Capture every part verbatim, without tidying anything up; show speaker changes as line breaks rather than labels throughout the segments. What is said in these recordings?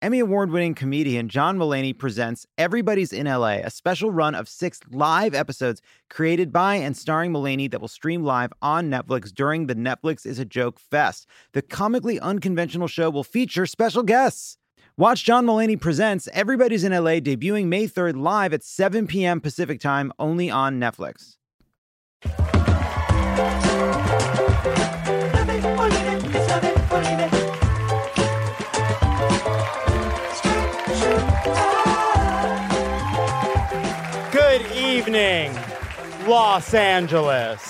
Emmy Award-winning comedian John Mulaney presents Everybody's in L A, a special run of six live episodes created by and starring Mulaney that will stream live on Netflix during the Netflix is a Joke Fest. The comically unconventional show will feature special guests. Watch John Mulaney Presents Everybody's in L A debuting May third live at seven p.m. Pacific Time only on Netflix.
Good evening, Los Angeles.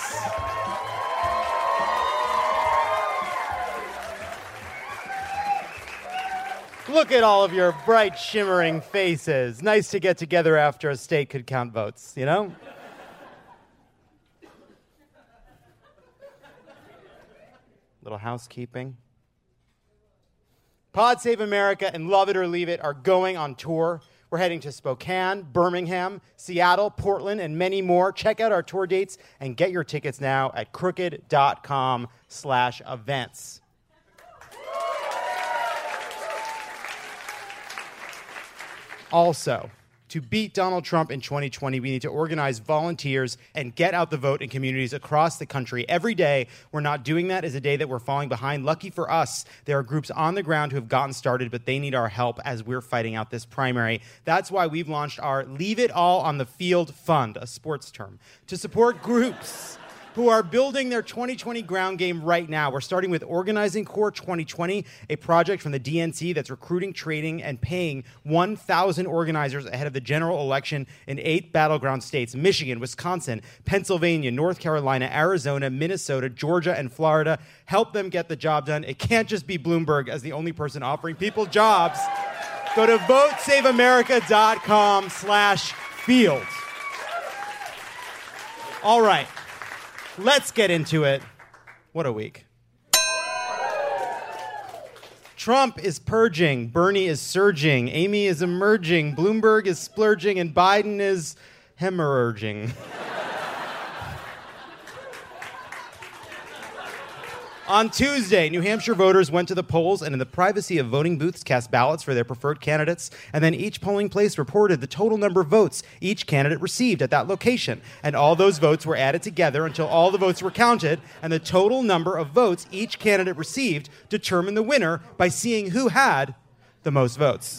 Look at all of your bright, shimmering faces. Nice to get together after a state could count votes, you know? Little housekeeping. Pod Save America and Love It or Leave It are going on tour. We're heading to Spokane, Birmingham, Seattle, Portland, and many more. Check out our tour dates and get your tickets now at crooked.com slash events. Also, to beat Donald Trump in twenty twenty, we need to organize volunteers and get out the vote in communities across the country. Every day we're not doing that is a day that we're falling behind. Lucky for us, there are groups on the ground who have gotten started, but they need our help as we're fighting out this primary. That's why we've launched our Leave It All on the Field Fund, a sports term, to support groups who are building their twenty twenty ground game right now. We're starting with Organizing Corps twenty twenty, a project from the D N C that's recruiting, training, and paying one thousand organizers ahead of the general election in eight battleground states: Michigan, Wisconsin, Pennsylvania, North Carolina, Arizona, Minnesota, Georgia, and Florida. Help them get the job done. It can't just be Bloomberg as the only person offering people jobs. Go to votesaveamerica.com slash field. All right. Let's get into it. What a week. Trump is purging, Bernie is surging, Amy is emerging, Bloomberg is splurging, and Biden is hemorrhaging. On Tuesday, New Hampshire voters went to the polls and in the privacy of voting booths cast ballots for their preferred candidates, and then each polling place reported the total number of votes each candidate received at that location. And all those votes were added together until all the votes were counted, and the total number of votes each candidate received determined the winner by seeing who had the most votes.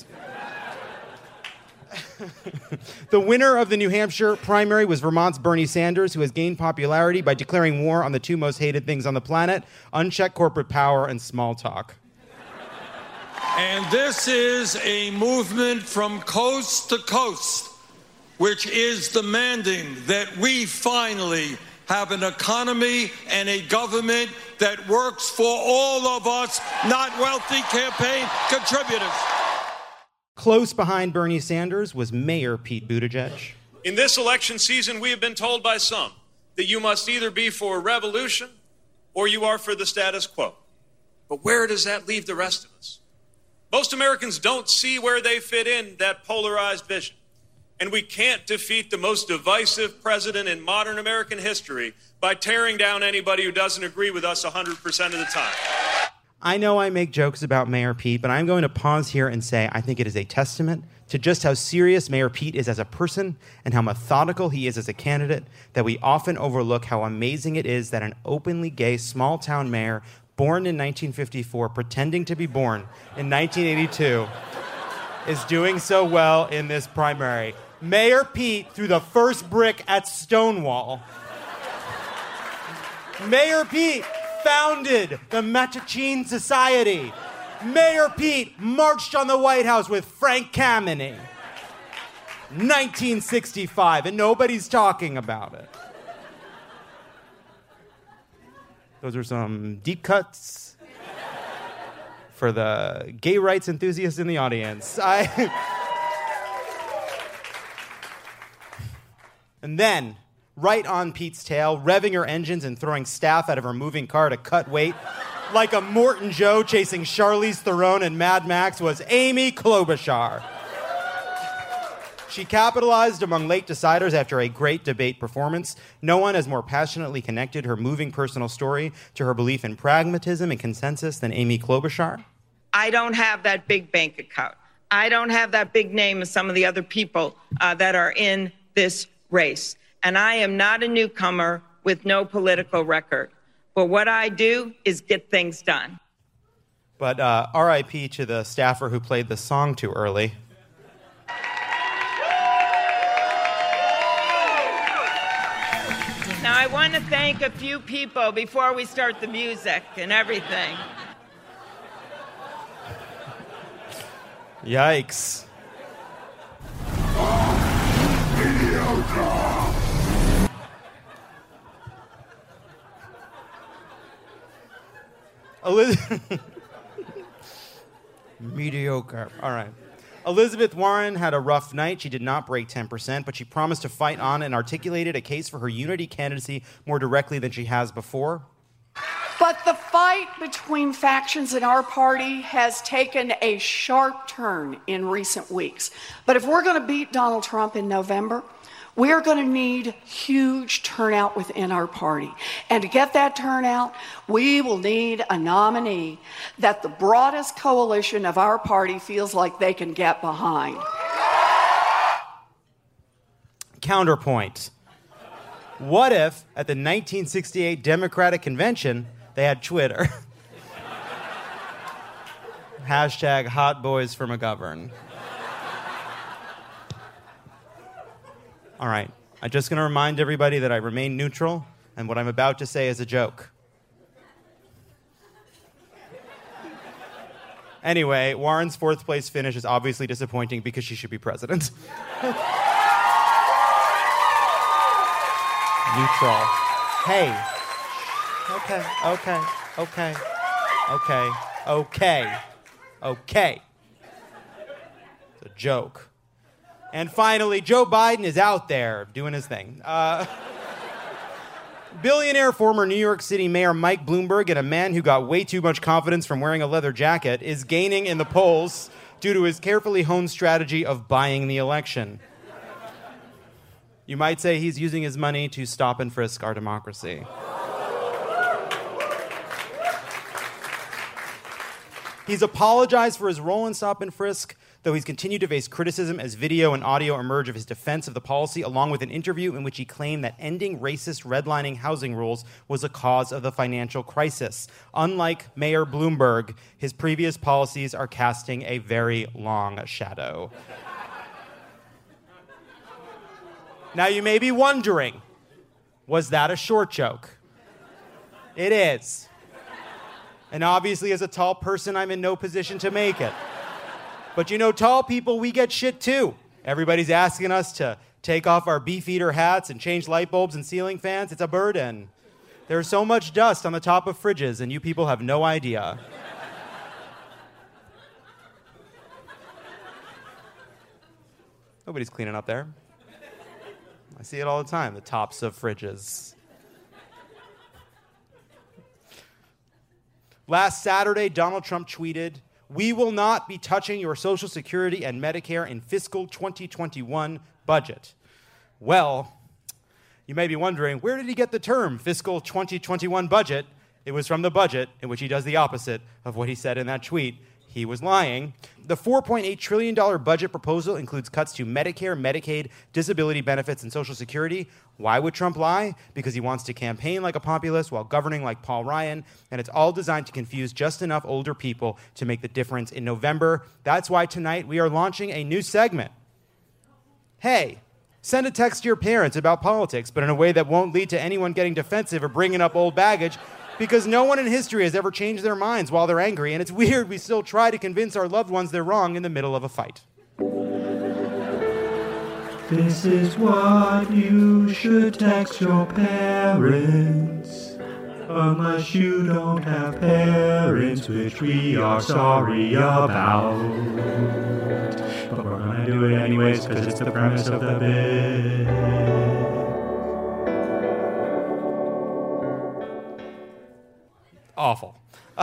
The winner of the New Hampshire primary was Vermont's Bernie Sanders, who has gained popularity by declaring war on the two most hated things on the planet: unchecked corporate power and small talk.
And this is a movement from coast to coast, which is demanding that we finally have an economy and a government that works for all of us, not wealthy campaign contributors.
Close behind Bernie Sanders was Mayor Pete Buttigieg.
In this election season, we have been told by some that you must either be for revolution or you are for the status quo. But where does that leave the rest of us? Most Americans don't see where they fit in that polarized vision. And we can't defeat the most divisive president in modern American history by tearing down anybody who doesn't agree with us one hundred percent of the time.
I know I make jokes about Mayor Pete, but I'm going to pause here and say I think it is a testament to just how serious Mayor Pete is as a person and how methodical he is as a candidate that we often overlook how amazing it is that an openly gay small-town mayor born in nineteen fifty-four, pretending to be born in nineteen eighty-two, is doing so well in this primary. Mayor Pete threw the first brick at Stonewall. Mayor Pete founded the Mattachine Society. Mayor Pete marched on the White House with Frank Kameny. nineteen sixty-five, and nobody's talking about it. Those are some deep cuts for the gay rights enthusiasts in the audience. I... And then, right on Pete's tail, revving her engines and throwing staff out of her moving car to cut weight, like a Morton Joe chasing Charlize Theron and Mad Max, was Amy Klobuchar. She capitalized among late deciders after a great debate performance. No one has more passionately connected her moving personal story to her belief in pragmatism and consensus than Amy Klobuchar.
I don't have that big bank account. I don't have that big name as some of the other people uh, that are in this race. And I am not a newcomer with no political record. But what I do is get things done.
But uh, R I P to the staffer who played the song too early.
Now, I want to thank a few people before we start the music and everything.
Yikes. Elizabeth. Mediocre. All right. Elizabeth Warren had a rough night. She did not break ten percent, but she promised to fight on and articulated a case for her unity candidacy more directly than she has before.
But the fight between factions in our party has taken a sharp turn in recent weeks. But if we're going to beat Donald Trump in November, we are going to need huge turnout within our party. And to get that turnout, we will need a nominee that the broadest coalition of our party feels like they can get behind.
Counterpoint. What if, at the nineteen sixty-eight Democratic Convention, they had Twitter? Hashtag hot boys for McGovern. All right, I'm just going to remind everybody that I remain neutral, and what I'm about to say is a joke. Anyway, Warren's fourth place finish is obviously disappointing because she should be president. Neutral. Hey. Okay, okay, okay, okay, okay, okay. It's a joke. And finally, Joe Biden is out there doing his thing. Uh, billionaire former New York City Mayor Mike Bloomberg and a man who got way too much confidence from wearing a leather jacket is gaining in the polls due to his carefully honed strategy of buying the election. You might say he's using his money to stop and frisk our democracy. He's apologized for his role in stop and frisk, though he's continued to face criticism as video and audio emerge of his defense of the policy, along with an interview in which he claimed that ending racist redlining housing rules was a cause of the financial crisis. Unlike Mayor Bloomberg, his previous policies are casting a very long shadow. Now you may be wondering, was that a short joke? It is. And obviously, as a tall person, I'm in no position to make it. But you know, tall people, we get shit too. Everybody's asking us to take off our beefeater hats and change light bulbs and ceiling fans. It's a burden. There's so much dust on the top of fridges, and you people have no idea. Nobody's cleaning up there. I see it all the time, the tops of fridges. Last Saturday, Donald Trump tweeted, "We will not be touching your Social Security and Medicare in fiscal twenty twenty-one budget." Well, you may be wondering, where did he get the term fiscal twenty twenty-one budget? It was from the budget, in which he does the opposite of what he said in that tweet. He was lying. The four point eight trillion dollars budget proposal includes cuts to Medicare, Medicaid, disability benefits, and Social Security. Why would Trump lie? Because he wants to campaign like a populist while governing like Paul Ryan, and it's all designed to confuse just enough older people to make the difference in November. That's why tonight we are launching a new segment. Hey, send a text to your parents about politics, but in a way that won't lead to anyone getting defensive or bringing up old baggage, because no one in history has ever changed their minds while they're angry, and it's weird we still try to convince our loved ones they're wrong in the middle of a fight.
This is what you should text your parents, unless you don't have parents, which we are sorry about. But we're gonna do it anyways, because it's the premise of the bit.
Awful.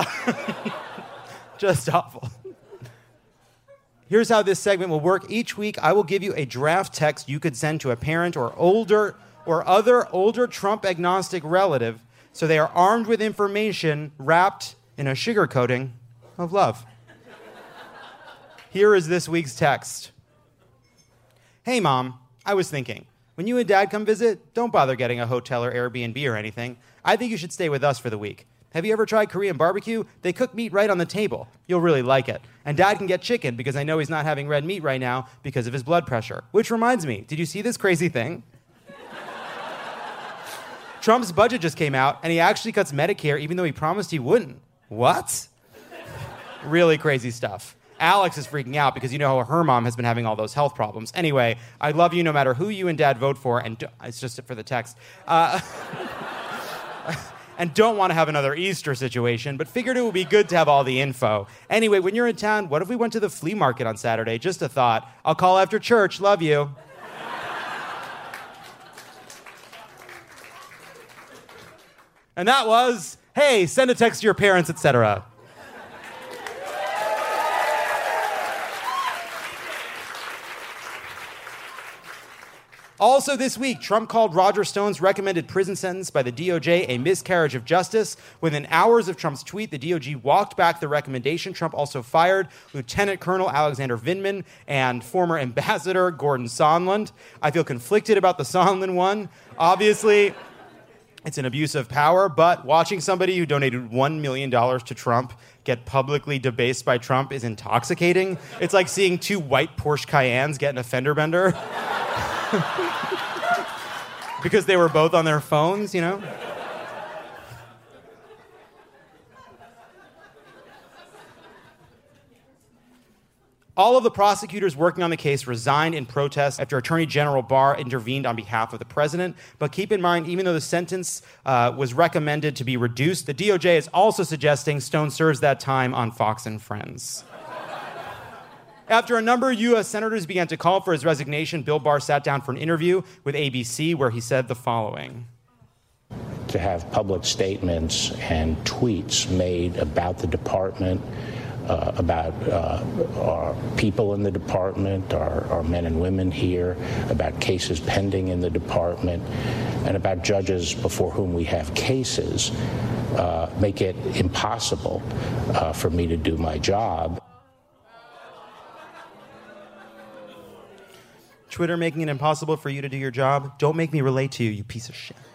Just awful. Here's how this segment will work. Each week, I will give you a draft text you could send to a parent or older or other older Trump-agnostic relative, so they are armed with information wrapped in a sugar coating of love. Here is this week's text. Hey, Mom, I was thinking, when you and Dad come visit, don't bother getting a hotel or Airbnb or anything. I think you should stay with us for the week. Have you ever tried Korean barbecue? They cook meat right on the table. You'll really like it. And Dad can get chicken because I know he's not having red meat right now because of his blood pressure. Which reminds me, did you see this crazy thing? Trump's budget just came out, and he actually cuts Medicare even though he promised he wouldn't. What? Really crazy stuff. Alex is freaking out because you know how her mom has been having all those health problems. Anyway, I love you no matter who you and Dad vote for, and do- it's just for the text. Uh, and don't want to have another Easter situation, but figured it would be good to have all the info. Anyway, when you're in town, what if we went to the flea market on Saturday? Just a thought. I'll call after church. Love you. And that was, hey, send a text to your parents, et cetera. Also this week, Trump called Roger Stone's recommended prison sentence by the D O J a miscarriage of justice. Within hours of Trump's tweet, the D O J walked back the recommendation. Trump also fired Lieutenant Colonel Alexander Vindman and former Ambassador Gordon Sondland. I feel conflicted about the Sondland one. Obviously, it's an abuse of power, but watching somebody who donated one million dollars to Trump get publicly debased by Trump is intoxicating. It's like seeing two white Porsche Cayennes get in a fender bender. Because they were both on their phones, you know? All of the prosecutors working on the case resigned in protest after Attorney General Barr intervened on behalf of the president. But keep in mind, even though the sentence uh, was recommended to be reduced, the D O J is also suggesting Stone serves that time on Fox and Friends. After a number of U S senators began to call for his resignation, Bill Barr sat down for an interview with A B C where he said the following.
To have public statements and tweets made about the department, uh, about uh, our people in the department, our, our men and women here, about cases pending in the department, and about judges before whom we have cases, uh, make it impossible uh, for me to do my job.
Twitter making it impossible for you to do your job? Don't make me relate to you, you piece of shit.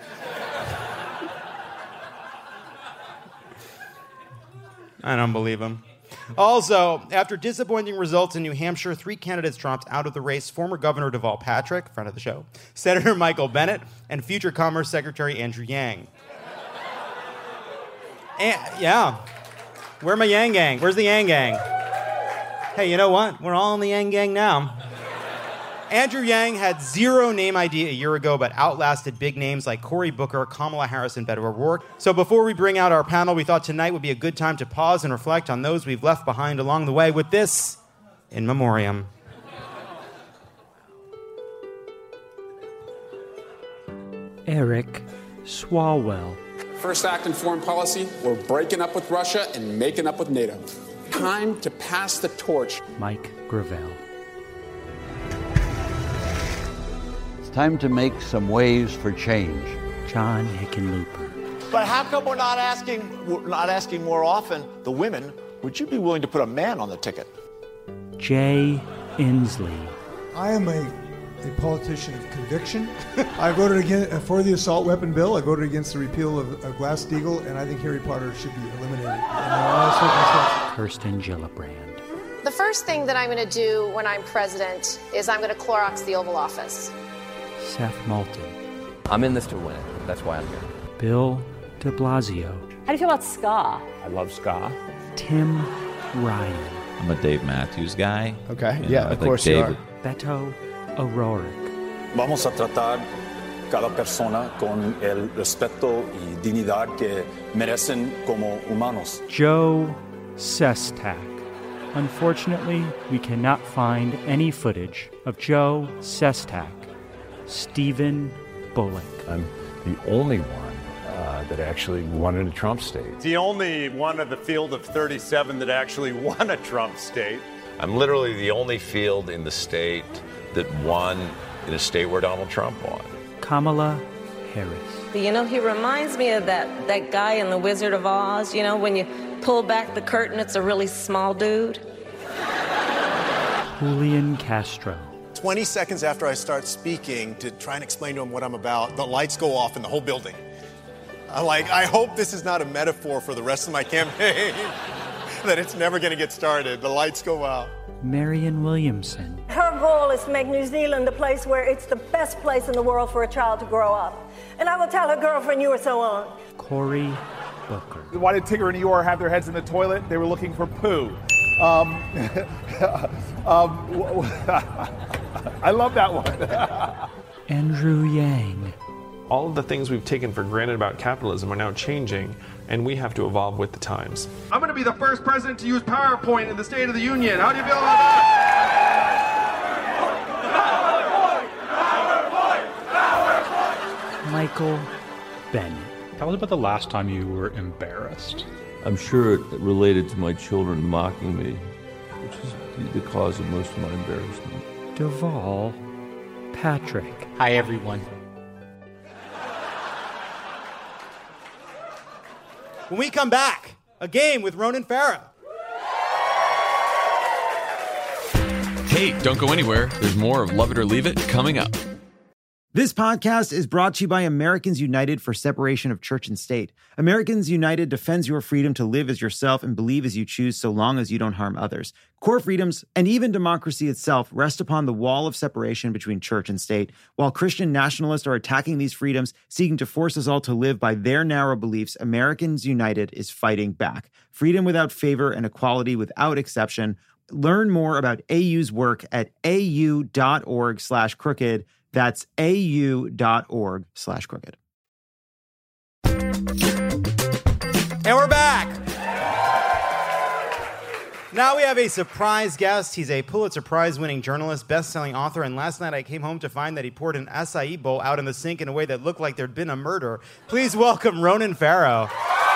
I don't believe him. Also, after disappointing results in New Hampshire, three candidates dropped out of the race. Former Governor Deval Patrick, friend of the show, Senator Michael Bennet, and future Commerce Secretary Andrew Yang. And, yeah. Where my Yang Gang? Where's the Yang Gang? Hey, you know what? We're all in the Yang Gang now. Andrew Yang had zero name I D a year ago, but outlasted big names like Cory Booker, Kamala Harris, and Beto O'Rourke. So before we bring out our panel, we thought tonight would be a good time to pause and reflect on those we've left behind along the way with this in memoriam.
Eric Swalwell.
First act in foreign policy, we're breaking up with Russia and making up with NATO. Time to pass the torch.
Mike Gravel.
Time to make some waves for change.
John Hickenlooper.
But how come we're not asking, we're not asking more often the women, would you be willing to put a man on the ticket?
Jay Inslee.
I am a, a politician of conviction. I voted against, for the assault weapon bill. I voted against the repeal of, of Glass-Steagall, and I think Harry Potter should be eliminated.
Kirsten Gillibrand.
The first thing that I'm going to do when I'm president is I'm going to Clorox the Oval Office.
Seth Moulton.
I'm in this to win. That's why I'm here.
Bill de Blasio.
How do you feel about ska?
I love ska.
Tim Ryan.
I'm a Dave Matthews guy.
Okay,
you
yeah,
know,
of
like
course
David.
you are.
Beto O'Rourke.
Vamos a tratar cada persona con el respeto y dignidad que merecen como humanos.
Joe Sestak. Unfortunately, we cannot find any footage of Joe Sestak. Stephen Bullock.
I'm the only one uh, that actually won in a Trump state.
The only one of the field of thirty-seven that actually won a Trump state.
I'm literally the only field in the state that won in a state where Donald Trump won.
Kamala Harris.
You know, he reminds me of that, that guy in The Wizard of Oz. You know, when you pull back the curtain, it's a really small dude.
Julian Castro.
twenty seconds after I start speaking to try and explain to him what I'm about, the lights go off in the whole building. I'm like, I hope this is not a metaphor for the rest of my campaign, that it's never going to get started. The lights go out.
Marianne Williamson.
Her goal is to make New Zealand a place where it's the best place in the world for a child to grow up. And I will tell her girlfriend you are so on.
Cory Booker.
Why did Tigger and Eeyore have their heads in the toilet? They were looking for poo. Um, um, I love that one.
Andrew Yang.
All of the things we've taken for granted about capitalism are now changing, and we have to evolve with the times.
I'm going to be the first president to use PowerPoint in the State of the Union. How do you feel about that?
PowerPoint! PowerPoint! PowerPoint! Michael Bennett.
Tell us about the last time you were embarrassed.
I'm sure it related to my children mocking me, which is the cause of most of my embarrassment.
Deval Patrick.
Hi, everyone.
When we come back, a game with Ronan Farrow.
Hey, don't go anywhere. There's more of Love It or Leave It coming up.
This podcast is brought to you by Americans United for Separation of Church and State. Americans United defends your freedom to live as yourself and believe as you choose so long as you don't harm others. Core freedoms, and even democracy itself, rest upon the wall of separation between church and state. While Christian nationalists are attacking these freedoms, seeking to force us all to live by their narrow beliefs, Americans United is fighting back. Freedom without favor and equality without exception. Learn more about A U's work at au.org slash crooked. That's au.org slash crooked.
And we're back. Now we have a surprise guest. He's a Pulitzer Prize-winning journalist, best-selling author, and last night I came home to find that he poured an acai bowl out in the sink in a way that looked like there'd been a murder. Please welcome Ronan Farrow.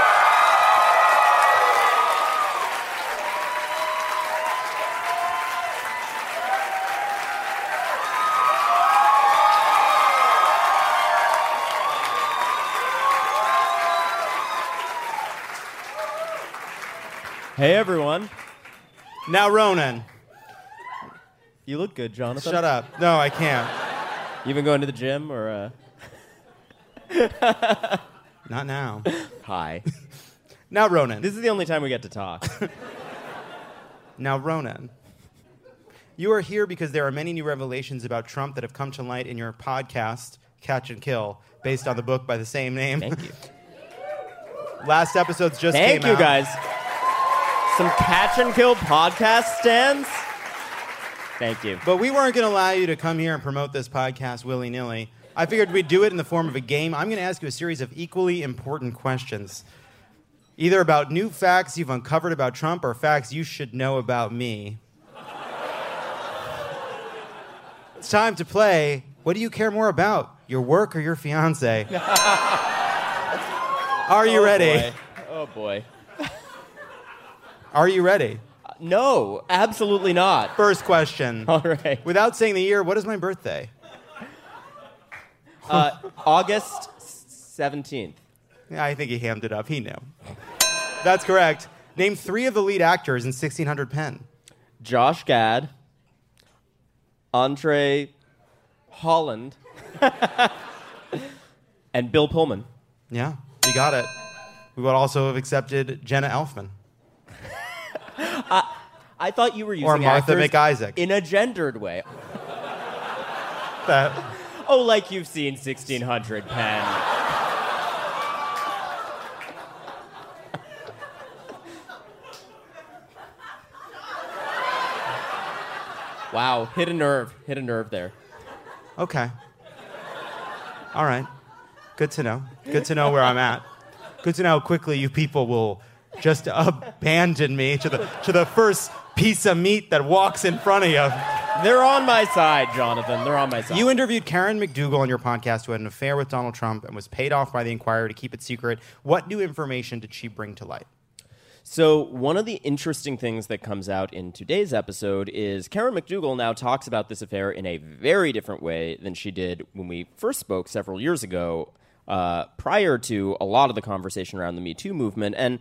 Hey, everyone.
Now, Ronan.
You look good, Jonathan.
Shut up. No, I can't.
You been going to the gym, or... Uh...
Not now.
Hi.
Now, Ronan.
This is the only time we get to talk.
Now, Ronan. You are here because there are many new revelations about Trump that have come to light in your podcast, Catch and Kill, based on the book by the same name.
Thank you.
Last episodes just
Thank
came out.
Thank you, guys. Some Catch and Kill podcast stands? Thank you.
But we weren't going to allow you to come here and promote this podcast willy-nilly. I figured we'd do it in the form of a game. I'm going to ask you a series of equally important questions, either about new facts you've uncovered about Trump or facts you should know about me. It's time to play. What do you care more about, your work or your fiancé? Are you
oh
ready?
Boy. Oh, boy.
Are you ready?
Uh, no, absolutely not.
First question.
All right.
Without saying the year, what is my birthday?
Uh, August seventeenth.
Yeah, I think he hammed it up. He knew. That's correct. Name three of the lead actors in sixteen hundred Penn.
Josh Gad, Andre Holland, and Bill Pullman.
Yeah, you got it. We would also have accepted Jenna Elfman.
I, I thought you were using
or Martha
actors
McIsaac
in a gendered way.
That.
Oh, like you've seen sixteen hundred Penn. Wow, hit a nerve. Hit a nerve there.
Okay. All right. Good to know. Good to know where I'm at. Good to know how quickly you people will just abandon me to the to the first piece of meat that walks in front of you.
They're on my side, Jonathan. They're on my side.
You interviewed Karen McDougal on your podcast who had an affair with Donald Trump and was paid off by the Inquirer to keep it secret. What new information did she bring to light?
So one of the interesting things that comes out in today's episode is Karen McDougal now talks about this affair in a very different way than she did when we first spoke several years ago, uh, prior to a lot of the conversation around the Me Too movement. And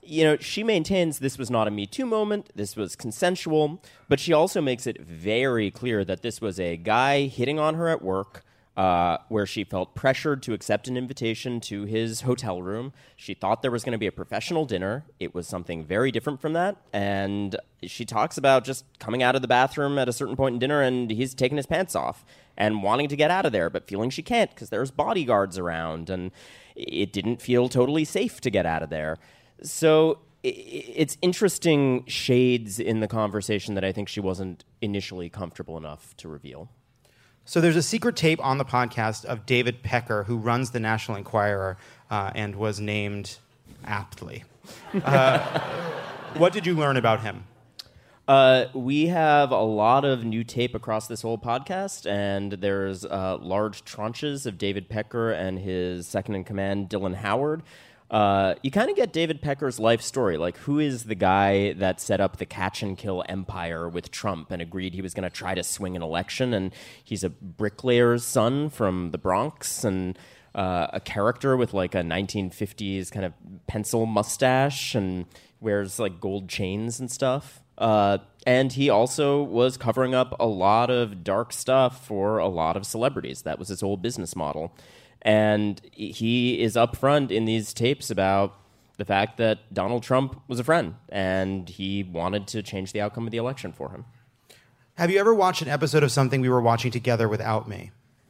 you know, she maintains this was not a Me Too moment, this was consensual, but she also makes it very clear that this was a guy hitting on her at work, uh, where she felt pressured to accept an invitation to his hotel room. She thought there was going to be a professional dinner. It was something very different from that, and she talks about just coming out of the bathroom at a certain point in dinner and he's taking his pants off and wanting to get out of there, but feeling she can't because there's bodyguards around, and it didn't feel totally safe to get out of there. So it's interesting shades in the conversation that I think she wasn't initially comfortable enough to reveal.
So there's a secret tape on the podcast of David Pecker, who runs the National Enquirer uh, and was named aptly. Uh, what did you learn about him?
Uh, we have a lot of new tape across this whole podcast, and there's uh, large tranches of David Pecker and his second-in-command, Dylan Howard. Uh, you kind of get David Pecker's life story, like who is the guy that set up the catch-and-kill empire with Trump and agreed he was going to try to swing an election, and he's a bricklayer's son from the Bronx, and uh, a character with like a nineteen fifties kind of pencil mustache and wears like gold chains and stuff. Uh, and he also was covering up a lot of dark stuff for a lot of celebrities. That was his whole business model. And he is upfront in these tapes about the fact that Donald Trump was a friend and he wanted to change the outcome of the election for him.
Have you ever watched an episode of something we were watching together without me?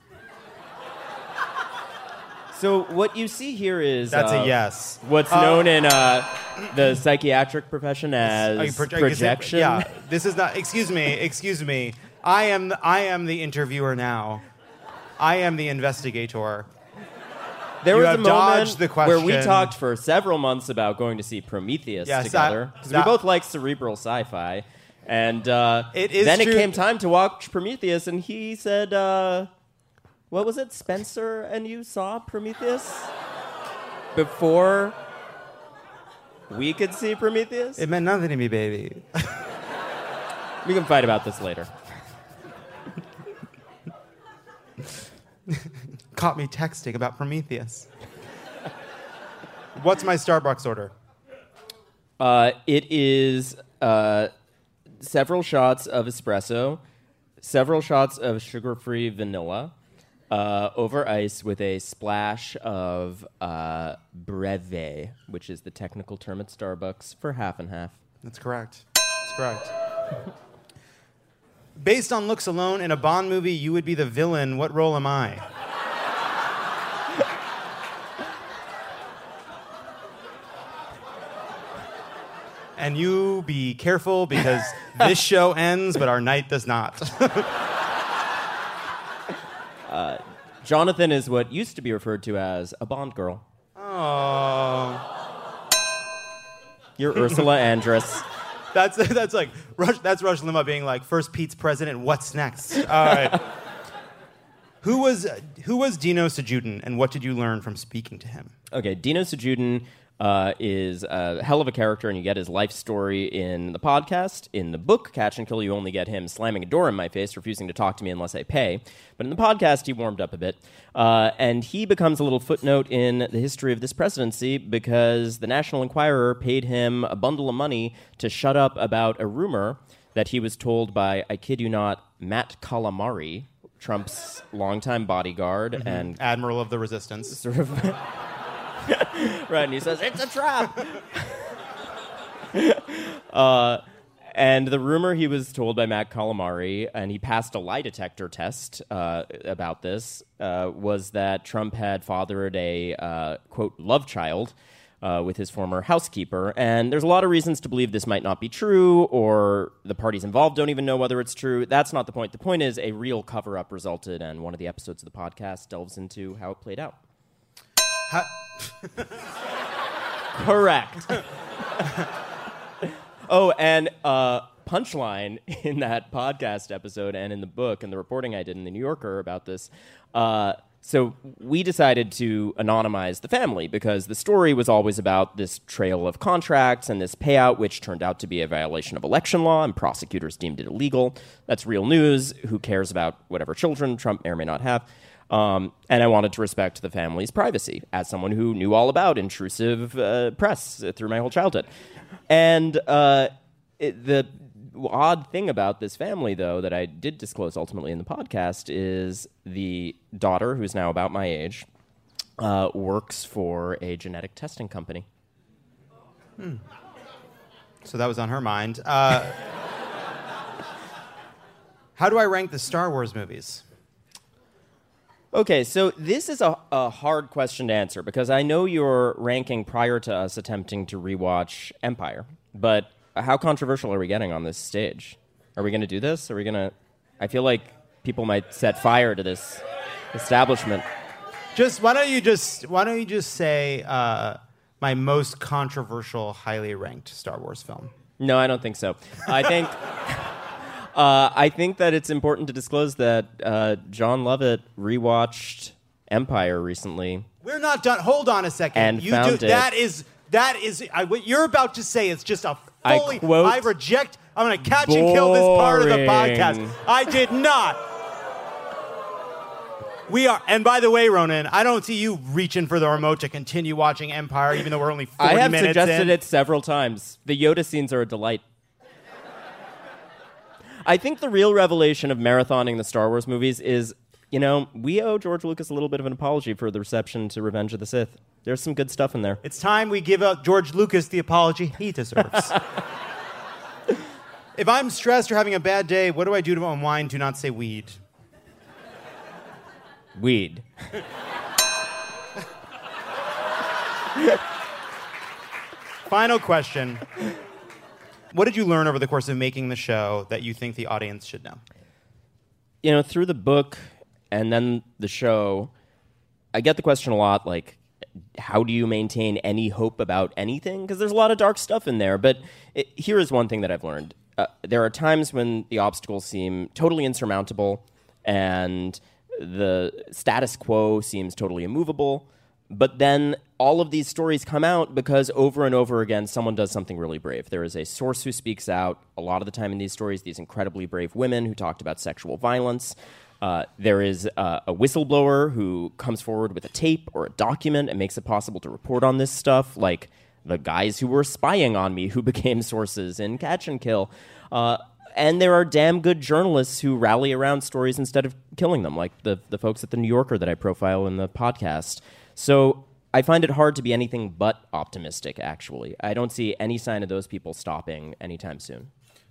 So what you see here is...
That's
uh,
a yes.
What's
uh,
known in uh, the psychiatric profession as
are you pro- are you
projection.
saying- yeah, this is not... Excuse me, excuse me. I am, I am the interviewer now. I am the investigator.
There
You
was a
have
moment
dodged the
where we
question.
talked for several months about going to see Prometheus
Yes,
together.
I-
Because
that-
we both like cerebral sci-fi. And uh,
It is
then
true-
it came time to watch Prometheus, and he said, uh, what was it, Spencer and you saw Prometheus? Before we could see Prometheus?
It meant nothing to me, baby.
We can fight about this later.
Caught me texting about Prometheus. What's my Starbucks order?
Uh, it is uh, several shots of espresso, several shots of sugar-free vanilla, uh, over ice with a splash of uh, breve, which is the technical term at Starbucks for half and half.
That's correct. That's correct. Based on looks alone, in a Bond movie, you would be the villain. What role am I? And you be careful because this show ends, but our night does not.
uh, Jonathan is what used to be referred to as a Bond girl.
Oh.
You're Ursula Andress.
That's that's like Rush, that's Rush Limbaugh being like, first Pete's president, what's next? All right. who was who was Dino Sajudin, and what did you learn from speaking to him?
Okay, Dino Sajudin uh, is a hell of a character, and you get his life story in the podcast. In the book, Catch and Kill, you only get him slamming a door in my face, refusing to talk to me unless I pay. But in the podcast, he warmed up a bit. Uh, and he becomes a little footnote in the history of this presidency because the National Enquirer paid him a bundle of money to shut up about a rumor that he was told by, I kid you not, Matt Calamari, Trump's longtime bodyguard mm-hmm. and
Admiral of the Resistance.
Sort of right, and he says, it's a trap! uh, and the rumor he was told by Matt Calamari, and he passed a lie detector test uh, about this, uh, was that Trump had fathered a, uh, quote, love child uh, with his former housekeeper. And there's a lot of reasons to believe this might not be true, or the parties involved don't even know whether it's true. That's not the point. The point is a real cover-up resulted, and one of the episodes of the podcast delves into how it played out.
How-
Correct. Oh, and uh, punchline in that podcast episode and in the book and the reporting I did in the New Yorker about this. Uh, so we decided to anonymize the family because the story was always about this trail of contracts and this payout, which turned out to be a violation of election law, and prosecutors deemed it illegal. That's real news. Who cares about whatever children Trump may or may not have? Um, and I wanted to respect the family's privacy as someone who knew all about intrusive uh, press through my whole childhood. And uh, it, the odd thing about this family, though, that I did disclose ultimately in the podcast is the daughter, who's now about my age, uh, works for a genetic testing company.
Hmm. So that was on her mind. Uh, how do I rank the Star Wars movies?
Okay, so this is a, a hard question to answer because I know you're ranking prior to us attempting to rewatch Empire, but how controversial are we getting on this stage? Are we going to do this? Are we going to... I feel like people might set fire to this establishment.
Just why don't you just why don't you just say uh, my most controversial, highly ranked Star Wars film?
No, I don't think so. I think... Uh, I think that it's important to disclose that uh, John Lovett rewatched Empire recently.
We're not done. Hold on a second.
And
you
found
do,
it.
That is that is I, what you're about to say is just a
I
fully.
quote,
I reject. I'm going to catch and kill this part of the
boring.
podcast. I did not. We are, and by the way, Ronan, I don't see you reaching for the remote to continue watching Empire, even though we're only forty
I have
minutes
suggested
in.
it several times. The Yoda scenes are a delight. I think the real revelation of marathoning the Star Wars movies is, you know, we owe George Lucas a little bit of an apology for the reception to Revenge of the Sith. There's some good stuff in there.
It's time we give out George Lucas the apology he deserves. If I'm stressed or having a bad day, what do I do to unwind? Do not say weed.
Weed.
Final question. What did you learn over the course of making the show that you think the audience should know?
You know, through the book and then the show, I get the question a lot, like, how do you maintain any hope about anything? Because there's a lot of dark stuff in there. But it, here is one thing that I've learned. Uh, there are times when the obstacles seem totally insurmountable and the status quo seems totally immovable. But then all of these stories come out because over and over again, someone does something really brave. There is a source who speaks out. A lot of the time in these stories, these incredibly brave women who talked about sexual violence. Uh, there is uh, a whistleblower who comes forward with a tape or a document and makes it possible to report on this stuff, like the guys who were spying on me who became sources in Catch and Kill. Uh, and there are damn good journalists who rally around stories instead of killing them, like the, the folks at The New Yorker that I profile in the podcast. So I find it hard to be anything but optimistic, actually. I don't see any sign of those people stopping anytime soon.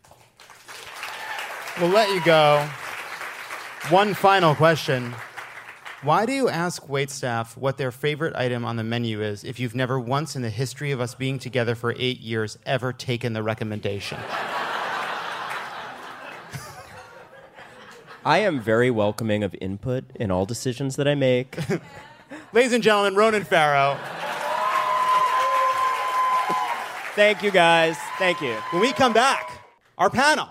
We'll let you go. One final question. Why do you ask waitstaff what their favorite item on the menu is if you've never once in the history of us being together for eight years ever taken the recommendation?
I am very welcoming of input in all decisions that I make.
Ladies and gentlemen, Ronan Farrow.
Thank you, guys. Thank you.
When we come back, our panel.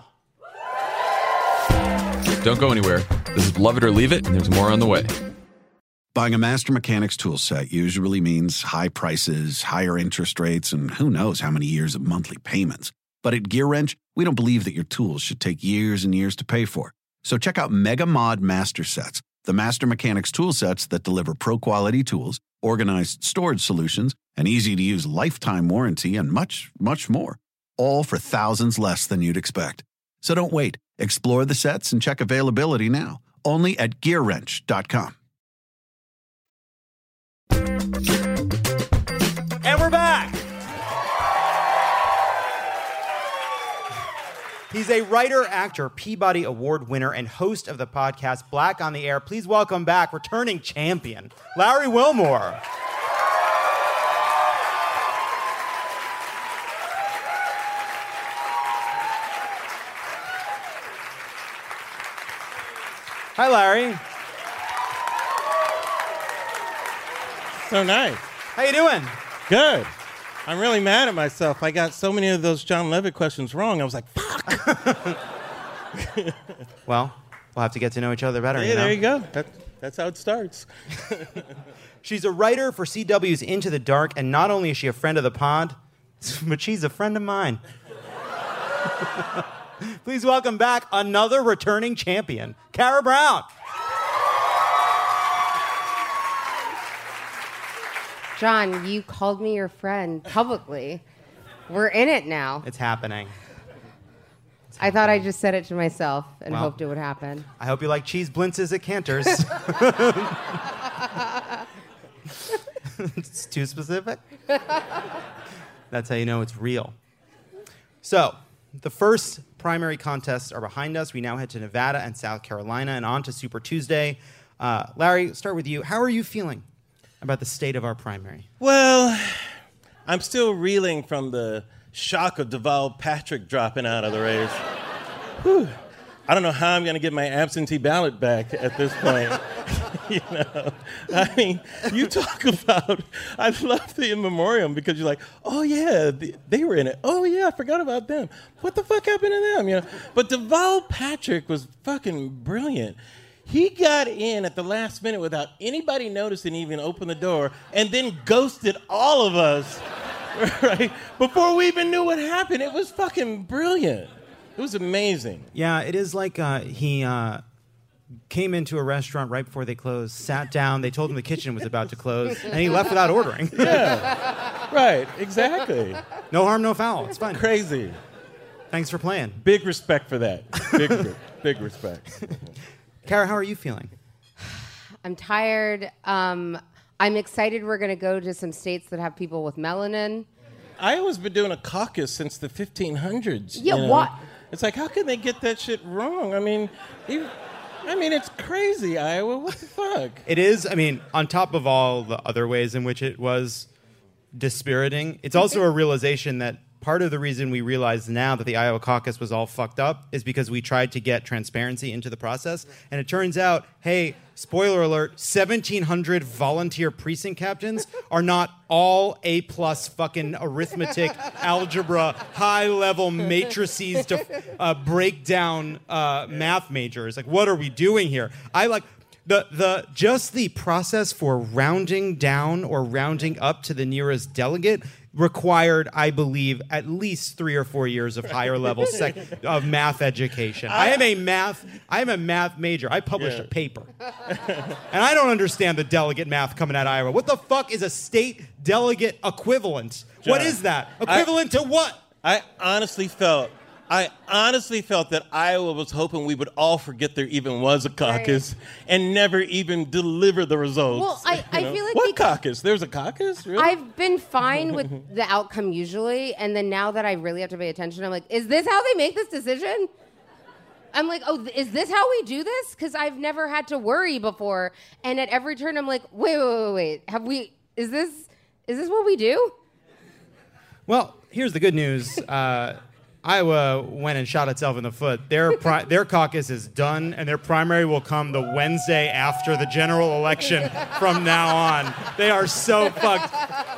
Don't go anywhere. This is Love It or Leave It, and there's more on the way.
Buying a Master Mechanics tool set usually means high prices, higher interest rates, and who knows how many years of monthly payments. But at Gear Wrench, we don't believe that your tools should take years and years to pay for. So check out Mega Mod Master Sets, the Master Mechanics tool sets that deliver pro-quality tools, organized storage solutions, an easy-to-use lifetime warranty, and much, much more. All for thousands less than you'd expect. So don't wait. Explore the sets and check availability now. Only at gear wrench dot com.
And we're back. He's a writer, actor, Peabody Award winner, and host of the podcast Black on the Air. Please welcome back returning champion, Larry Wilmore. Hi, Larry.
So nice.
How you doing?
Good. I'm really mad at myself. I got so many of those John Levitt questions wrong. I was like, fuck.
Well, we'll have to get to know each other better.
Hey,
you know?
there you go. That, that's how it starts.
She's a writer for C W's Into the Dark, and not only is she a friend of the pod, but she's a friend of mine. Please welcome back another returning champion, Kara Brown.
John, you called me your friend publicly. We're in it now.
It's happening.
It's I happening. thought I just said it to myself and
well,
hoped it would happen.
I hope you like cheese blintzes at Cantor's. It's too specific. That's how you know it's real. So, the first primary contests are behind us. We now head to Nevada and South Carolina and on to Super Tuesday. Uh, Larry, start with you. How are you feeling about the state of our primary?
Well, I'm still reeling from the shock of Deval Patrick dropping out of the race. Whew. I don't know how I'm going to get my absentee ballot back at this point. You know, I mean, you talk about, I love the in memoriam because you're like, oh yeah, the, they were in it. Oh yeah, I forgot about them. What the fuck happened to them? You know, but Deval Patrick was fucking brilliant. He got in at the last minute without anybody noticing, even opened the door, and then ghosted all of us, right? Before we even knew what happened. It was fucking brilliant. It was amazing.
Yeah, it is like uh, he uh, came into a restaurant right before they closed, sat down, they told him the kitchen was about to close, and he left without ordering.
Yeah, right, exactly.
No harm, no foul. It's fine.
Crazy.
Thanks for playing.
Big respect for that. Big, big respect.
Kara, how are you feeling?
I'm tired. Um, I'm excited we're going to go to some states that have people with melanin.
Iowa's been doing a caucus since the fifteen hundreds.
Yeah,
you know?
what?
It's like, how can they get that shit wrong? I mean, even, I mean, it's crazy, Iowa. What the fuck?
It is. I mean, on top of all the other ways in which it was dispiriting, it's also a realization that part of the reason we realize now that the Iowa caucus was all fucked up is because we tried to get transparency into the process. And it turns out, hey, spoiler alert, seventeen hundred volunteer precinct captains are not all A-plus fucking arithmetic, algebra, high-level matrices to uh, break down uh, math majors. Like, what are we doing here? I like... The the just the process for rounding down or rounding up to the nearest delegate required, I believe, at least three or four years of higher level sec- of math education. I, I am a math I am a math major. I published yeah. a paper, and I don't understand the delegate math coming out of Iowa. What the fuck is a state delegate equivalent?
John,
what is that equivalent I, to what?
I honestly felt. I honestly felt that Iowa was hoping we would all forget there even was a caucus right. and never even deliver the results.
Well, I, I feel like...
What
they,
caucus? There's a caucus? Really?
I've been fine with the outcome usually, and then now that I really have to pay attention, I'm like, is this how they make this decision? I'm like, oh, is this how we do this? Because I've never had to worry before, and at every turn I'm like, wait, wait, wait, wait. Have we... Is this... Is this what we do?
Well, here's the good news. Uh... Iowa went and shot itself in the foot. Their pri- their caucus is done, and their primary will come the Wednesday after the general election from now on. They are so fucked.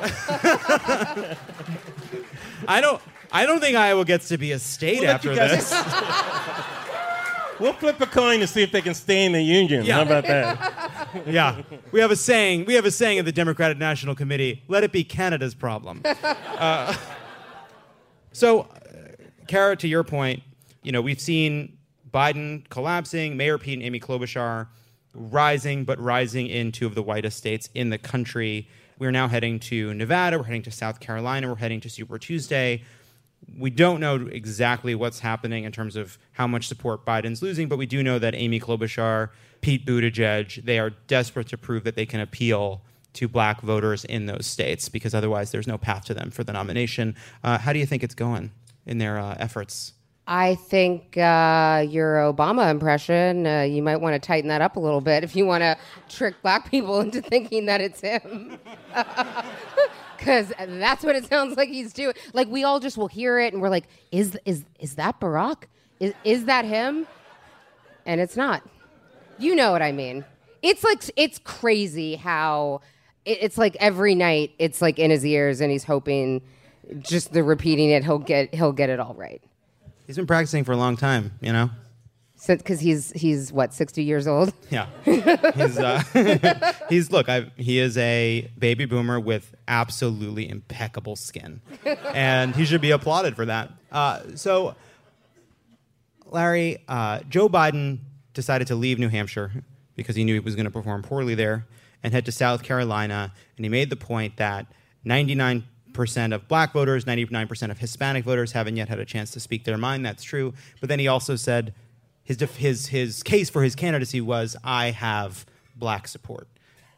I don't I don't think Iowa gets to be a state we'll after this.
We'll flip a coin to see if they can stay in the union. Yeah. How about that?
Yeah. We have a saying. We have a saying of the Democratic National Committee, let it be Canada's problem. Uh, so... Kara, to your point, you know, we've seen Biden collapsing, Mayor Pete and Amy Klobuchar rising, but rising in two of the whitest states in the country. We're now heading to Nevada, we're heading to South Carolina, we're heading to Super Tuesday. We don't know exactly what's happening in terms of how much support Biden's losing, but we do know that Amy Klobuchar, Pete Buttigieg, they are desperate to prove that they can appeal to black voters in those states, because otherwise there's no path to them for the nomination. Uh, how do you think it's going in their uh, efforts?
I think uh, your Obama impression, uh, you might want to tighten that up a little bit if you want to trick black people into thinking that it's him. Because that's what it sounds like he's doing. Like, we all just will hear it and we're like, is is is that Barack? Is is that him? And it's not. You know what I mean. It's like, it's crazy how it, it's like every night it's like in his ears and he's hoping just the repeating it, he'll get he'll get it all right.
He's been practicing for a long time, you know?
Since, because he's, he's what, sixty years old?
Yeah. he's, uh, he's look, I, he is a baby boomer with absolutely impeccable skin. And he should be applauded for that. Uh, so, Larry, uh, Joe Biden decided to leave New Hampshire because he knew he was going to perform poorly there. and head to South Carolina. And he made the point that ninety-nine percent of black voters, ninety-nine percent of Hispanic voters haven't yet had a chance to speak their mind. That's true. But then he also said his def- his his case for his candidacy was, I have black support.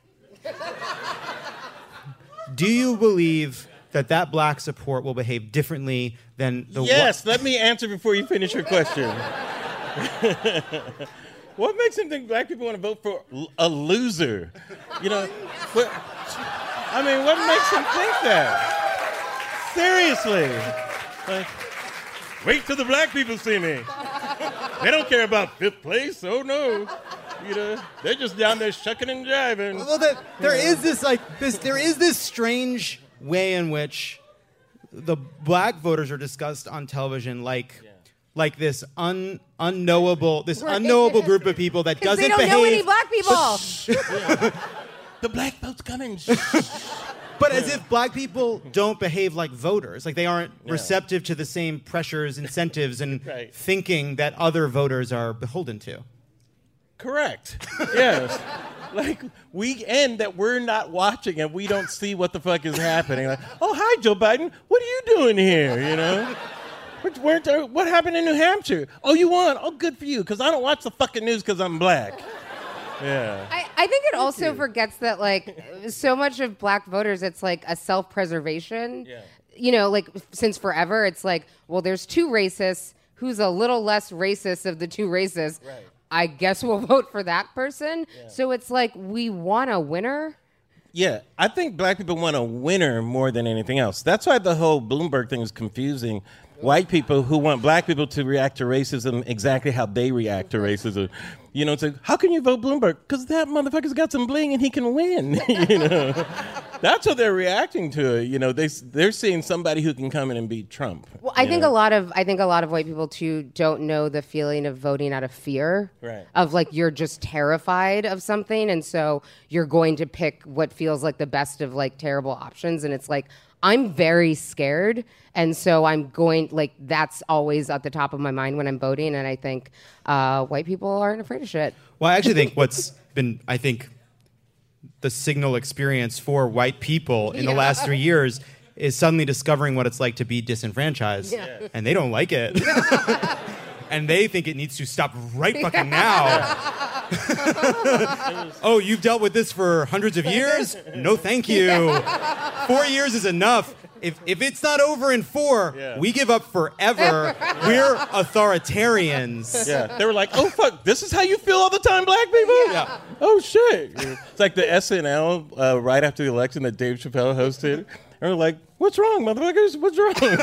Do you believe that that black support will behave differently than the
Yes, wh- let me answer before you finish your question. What makes him think black people want to vote for a loser? You know, but, I mean, what makes him think that? Seriously. Like, wait till the black people see me. They don't care about fifth place, oh no. You know, they're just down there shucking and jiving.
Well, the, there is this like this. There is this strange way in which the black voters are discussed on television, like yeah. like this un, unknowable, this right. unknowable group of people that doesn't
they don't
behave.
know any black people.
Yeah. The black vote's coming.
But as if black people don't behave like voters, like they aren't
yeah.
receptive to the same pressures, incentives, and
right.
thinking that other voters are beholden to.
Correct. Yes. Like, we end that we're not watching and we don't see what the fuck is happening. Like, oh, hi, Joe Biden. What are you doing here, you know? What, what, what happened in New Hampshire? Oh, you won. Oh, good for you, because I don't watch the fucking news because I'm black. Yeah.
I, I think it also forgets that, like, so much of black voters, it's like a self-preservation.
Yeah.
You know, like, since forever, it's like, well, there's two racists. Who's a little less racist of the two racists?
Right.
I guess we'll vote for that person. Yeah. So it's like we want a winner.
Yeah, I think black people want a winner more than anything else. That's why the whole Bloomberg thing is confusing. White people who want black people to react to racism exactly how they react to racism. You know, it's like, how can you vote Bloomberg? Because that motherfucker's got some bling and he can win. You know, that's what they're reacting to. You know, they they're seeing somebody who can come in and beat Trump.
Well, I think
know?
a lot of I think a lot of white people too don't know the feeling of voting out of fear.
Right.
Of like you're just terrified of something, and so you're going to pick what feels like the best of like terrible options, and it's like, I'm very scared, and so I'm going, like, that's always at the top of my mind when I'm voting, and I think uh, white people aren't afraid of shit.
Well, I actually think what's been, I think, the signal experience for white people in
Yeah.
the last three years is suddenly discovering what it's like to be disenfranchised,
Yeah.
and they don't like it. And they think it needs to stop right fucking now. Oh, you've dealt with this for hundreds of years? No, thank you. Four years is enough. If if it's not over in four,
Yeah.
we give up forever. We're authoritarians.
Yeah, they were like, oh, fuck, this is how you feel all the time, black people?
Yeah.
Oh, shit. It's like the S N L uh, right after the election that Dave Chappelle hosted. And we're like, what's wrong, motherfuckers? What's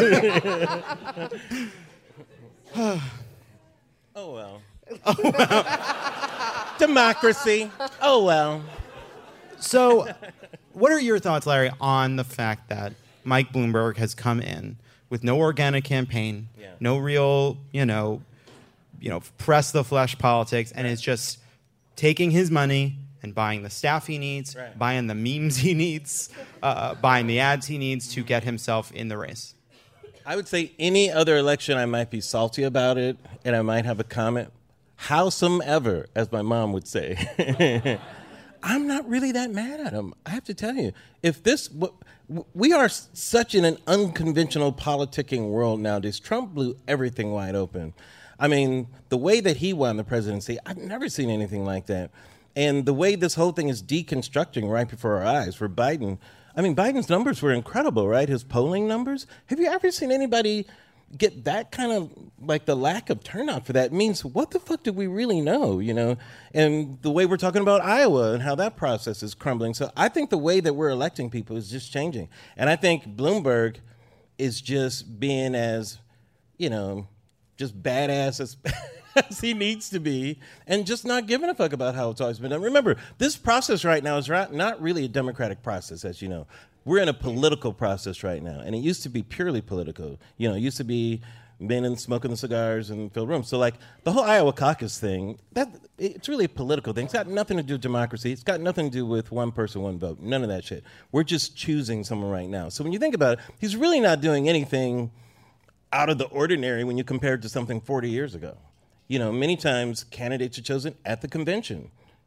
wrong? Oh, well.
Oh, well.
Democracy. Oh, well.
So, what are your thoughts, Larry, on the fact that Mike Bloomberg has come in with no organic campaign,
Yeah.
no real, you know, you know, press the flesh politics, and is just taking his money and buying the staff he needs,
Right.
buying the memes he needs, uh, buying the ads he needs to get himself in the race?
I would say any other election I might be salty about it, and I might have a comment. Howsomever, as my mom would say. I'm not really that mad at him. I have to tell you, if this, we are such in an unconventional politicking world nowadays. Trump blew everything wide open. I mean, the way that he won the presidency, I've never seen anything like that. And the way this whole thing is deconstructing right before our eyes for Biden. I mean, Biden's numbers were incredible, right? His polling numbers. Have you ever seen anybody get that kind of, like, the lack of turnout for that means what the fuck do we really know, you know? And the way we're talking about Iowa and how that process is crumbling. So I think the way that we're electing people is just changing. And I think Bloomberg is just being as, you know, just badass as, as he needs to be and just not giving a fuck about how it's always been done. Remember, this process right now is not really a democratic process, as you know. We're in a political process right now, and it used to be purely political. You know, it used to be men and smoking the cigars and filled rooms. So, like, the whole Iowa caucus thing, that it's really a political thing. It's got nothing to do with democracy. It's got nothing to do with one person, one vote. None of that shit. We're just choosing someone right now. So when you think about it, he's really not doing anything out of the ordinary when you compare it to something forty years ago. You know, many times candidates are chosen at the convention.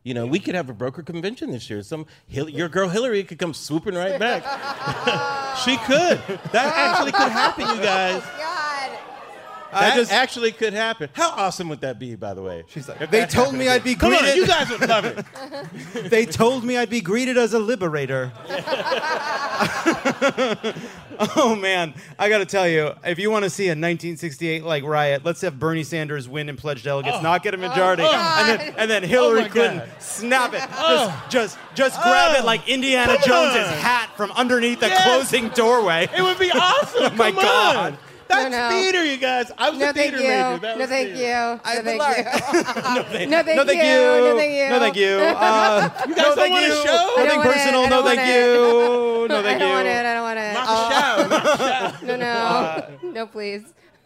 You know, we could have a broker convention this year. Some Hil- your girl Hillary could come swooping right back. She could. That actually could happen, you guys. That
just,
actually could happen. How awesome would that be, by the way?
She's like, they told me I'd be
Come
greeted.
on, you guys would love it.
They told me I'd be greeted as a liberator. Oh man, I got to tell you, if you want to see a nineteen sixty-eight like riot, let's have Bernie Sanders win and pledge delegates,
Oh.
not get a majority,
Oh,
and then and then Hillary
Oh, my
Clinton
God.
snap it,
Oh.
just just just grab
Oh.
it like Indiana
Come
Jones's
on.
hat from underneath the
Yes.
closing doorway.
It would be awesome.
Oh my
Come
God.
on. That's
No, no.
theater, you guys. I was
No,
a
thank
theater
you.
major. That
No,
was
thank
theater.
you. No, thank you.
no, thank,
No, thank
no, thank
you.
you.
No, thank you.
No, thank you. Uh,
You guys
no,
don't
thank
want a
you.
show?
I
Nothing
don't want it.
personal.
I
No,
don't
thank
want
you. No,
I
thank
don't
you.
want it. I don't want it.
Knock
Oh.
a shout. Knock a shout.
No, no. No, please.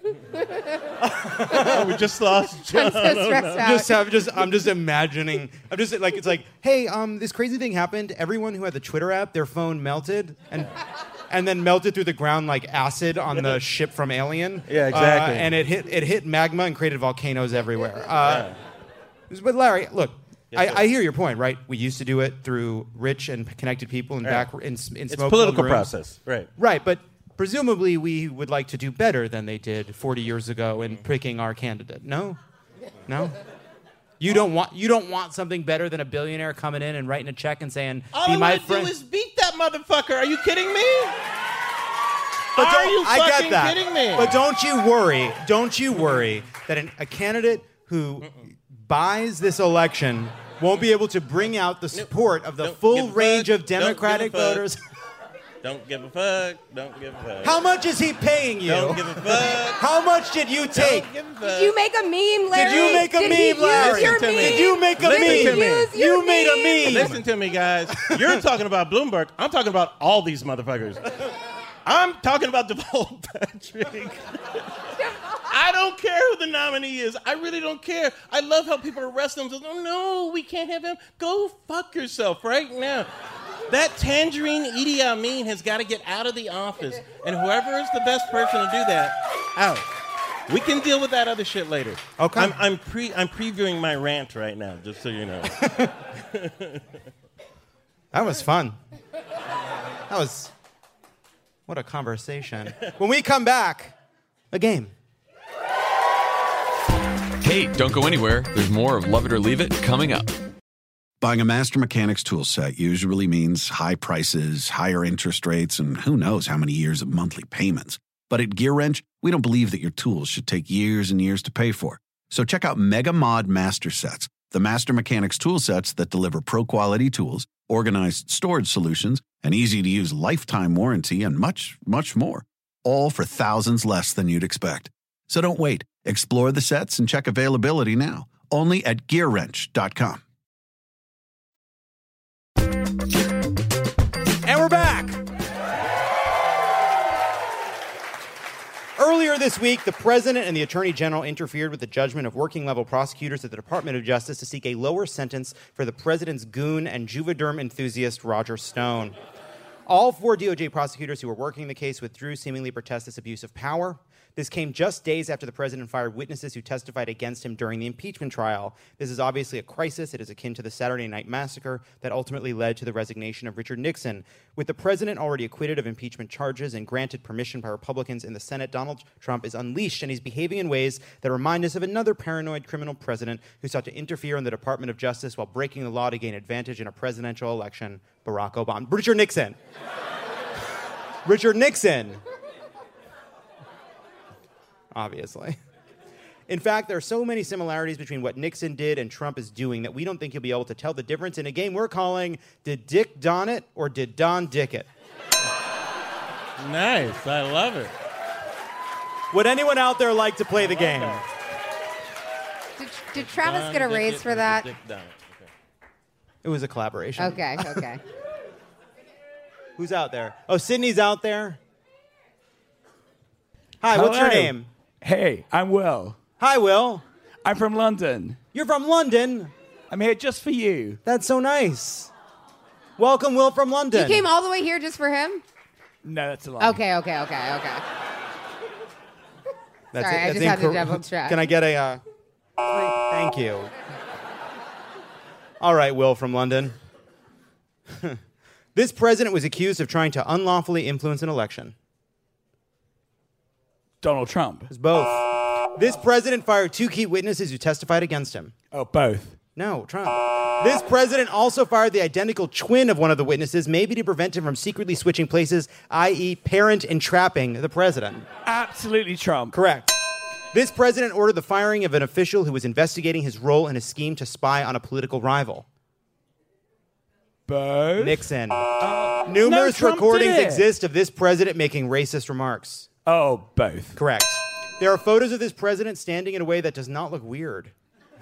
Oh, we just lost John.
I'm so
Oh,
stressed
no.
out.
Just have just I'm just imagining. I'm just like it's like, hey, um, this crazy thing happened. Everyone who had the Twitter app, their phone melted and and then melted through the ground like acid on the ship from Alien.
Yeah, exactly.
Uh, and it hit it hit magma and created volcanoes everywhere. Uh, But Larry, look.
Yes, sir.
I, I hear your point, right? We used to do it through rich and connected people and
Right.
back in, in
It's a
smoke-filled
political
rooms.
process, right?
Right, but presumably we would like to do better than they did forty years ago in picking our candidate. No? No? You don't want you don't want something better than a billionaire coming in and writing a check and saying,
All
"Be
I
my
want to
friend."
do is beat that motherfucker. Are you kidding me?
But
Are
don't-
you
I
fucking
get that.
kidding me?
But don't you worry. Don't you worry that an, a candidate who buys this election won't be able to bring out the support of the
Don't
full
give a
range
fuck.
of Democratic
Don't give a fuck.
voters.
Don't give a fuck. Don't give a fuck.
How much is he paying you?
Don't give a fuck.
How much did you take?
Don't give a fuck.
Did you make a meme, Larry?
Did you make a
Did
meme,
he use
Larry?
your
Listen to me.
meme?
Did you make a
Listen
meme?
to me.
Use your
You made a meme.
Listen to me, guys. You're talking about Bloomberg. I'm talking about all these motherfuckers. I'm talking about Deval Patrick. I don't care who the nominee is. I really don't care. I love how people arrest them. Oh, no, we can't have him. Go fuck yourself right now. That Tangerine Idi Amin has got to get out of the office. And whoever is the best person to do that, out. We can deal with that other shit later.
Okay.
I'm, I'm, pre, I'm previewing my rant right now, just so you know.
That was fun. That was... What a conversation. When we come back, a game.
Hey, don't go anywhere. There's more of Love It or Leave It coming up.
Buying a Master Mechanics tool set usually means high prices, higher interest rates, and who knows how many years of monthly payments. But at GearWrench, we don't believe that your tools should take years and years to pay for. So check out Mega Mod Master Sets, the Master Mechanics tool sets that deliver pro-quality tools, organized storage solutions, an easy-to-use lifetime warranty, and much, much more. All for thousands less than you'd expect. So don't wait. Explore the sets and check availability now. Only at gear wrench dot com.
And we're back. Earlier this week, the president and the attorney general interfered with the judgment of working-level prosecutors at the Department of Justice to seek a lower sentence for the president's goon and Juvederm enthusiast Roger Stone. All four D O J prosecutors who were working the case withdrew, seemingly protest this abuse of power. This came just days after the president fired witnesses who testified against him during the impeachment trial. This is obviously a crisis. It is akin to the Saturday Night Massacre that ultimately led to the resignation of Richard Nixon. With the president already acquitted of impeachment charges and granted permission by Republicans in the Senate, Donald Trump is unleashed, and he's behaving in ways that remind us of another paranoid criminal president who sought to interfere in the Department of Justice while breaking the law to gain advantage in a presidential election, Barack Obama. Richard Nixon. Richard Nixon. Obviously. In fact, there are so many similarities between what Nixon did and Trump is doing that we don't think you'll be able to tell the difference in a game we're calling Did Dick Don It or Did Don Dick It?
Nice. I love it.
Would anyone out there like to play the game?
Did, did Travis
Don
get a
Dick
raise
It
for
or
that?
Dick Don It? Okay.
It was a collaboration.
Okay, okay.
Who's out there? Oh, Sydney's out there. Hi, what's your
Hello.
name?
Hey, I'm Will.
Hi, Will.
I'm from London.
You're from London?
I'm here just for you.
That's so nice. Welcome, Will from London.
You came all the way here just for him?
No, that's a lie.
Okay, okay, okay, okay.
That's
Sorry,
it.
I
That's
just had to
incor-
double check.
Can I get a... Uh... Thank you. All right, Will from London. This president was accused of trying to unlawfully influence an election.
Donald Trump.
It's both. This president fired two key witnesses who testified against him.
Oh, both.
No, Trump. This president also fired the identical twin of one of the witnesses, maybe to prevent him from secretly switching places, that is parent entrapping the president.
Absolutely Trump.
Correct. This president ordered the firing of an official who was investigating his role in a scheme to spy on a political rival.
Both.
Nixon.
Uh,
Numerous
no, Trump
recordings
did it.
exist of this president making racist remarks.
Oh, both.
Correct. There are photos of this president standing in a way that does not look weird.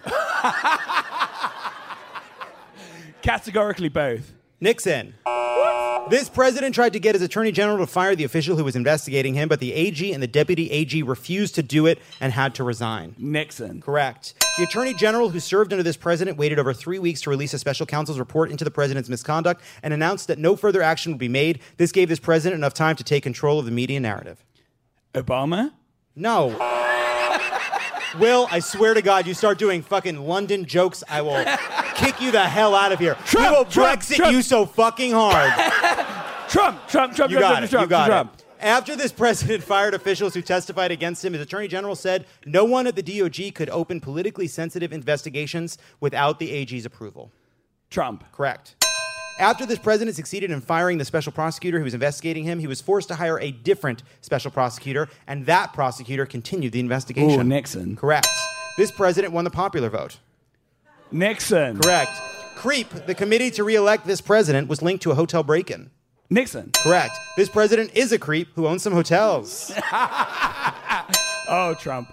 Categorically both.
Nixon. This president tried to get his attorney general to fire the official who was investigating him, but the A G and the deputy A G refused to do it and had to resign.
Nixon.
Correct. The attorney general who served under this president waited over three weeks to release a special counsel's report into the president's misconduct and announced that no further action would be made. This gave this president enough time to take control of the media narrative.
Obama?
No. Will, I swear to God, you start doing fucking London jokes, I will kick you the hell out of here.
Trump,
we will
Trump,
Brexit
Trump.
you so fucking hard.
Trump, Trump, Trump,
You
Trump,
got
Trump,
it.
Trump,
You got
Trump.
it. After this president fired officials who testified against him, his attorney general said no one at the D O G could open politically sensitive investigations without the A G's approval.
Trump.
Correct. After this president succeeded in firing the special prosecutor who was investigating him, he was forced to hire a different special prosecutor, and that prosecutor continued the investigation.
Ooh, Nixon.
Correct. This president won the popular vote.
Nixon.
Correct. CREEP, the committee to re-elect this president, was linked to a hotel break-in.
Nixon.
Correct. This president is a creep who owns some hotels.
Oh, Trump.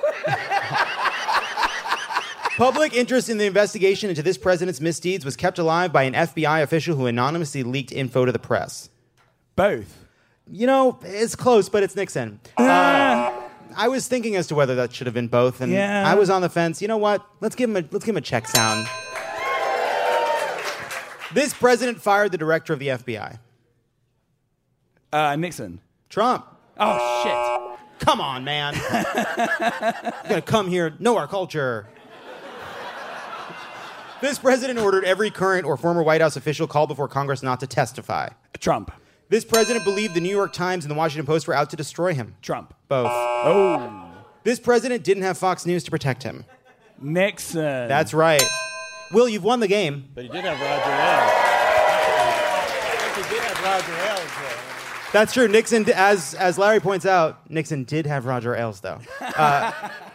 Public interest in the investigation into this president's misdeeds was kept alive by an F B I official who anonymously leaked info to the press.
Both.
You know, it's close, but it's Nixon. Uh, I was thinking as to whether that should have been both, and
Yeah.
I was on the fence. You know what? Let's give him a let's give him a check sound. This president fired the director of the F B I.
Uh, Nixon.
Trump.
Oh, shit.
Come on, man. You're gonna come here, know our culture. This president ordered every current or former White House official called before Congress not to testify.
Trump.
This president believed the New York Times and the Washington Post were out to destroy him.
Trump.
Both.
Oh.
This president didn't have Fox News to protect him.
Nixon.
That's right. Will, you've won the game.
But he did have Roger Ailes. He did have Roger Ailes, though.
That's true. Nixon, as as Larry points out, Nixon did have Roger Ailes, though. Uh,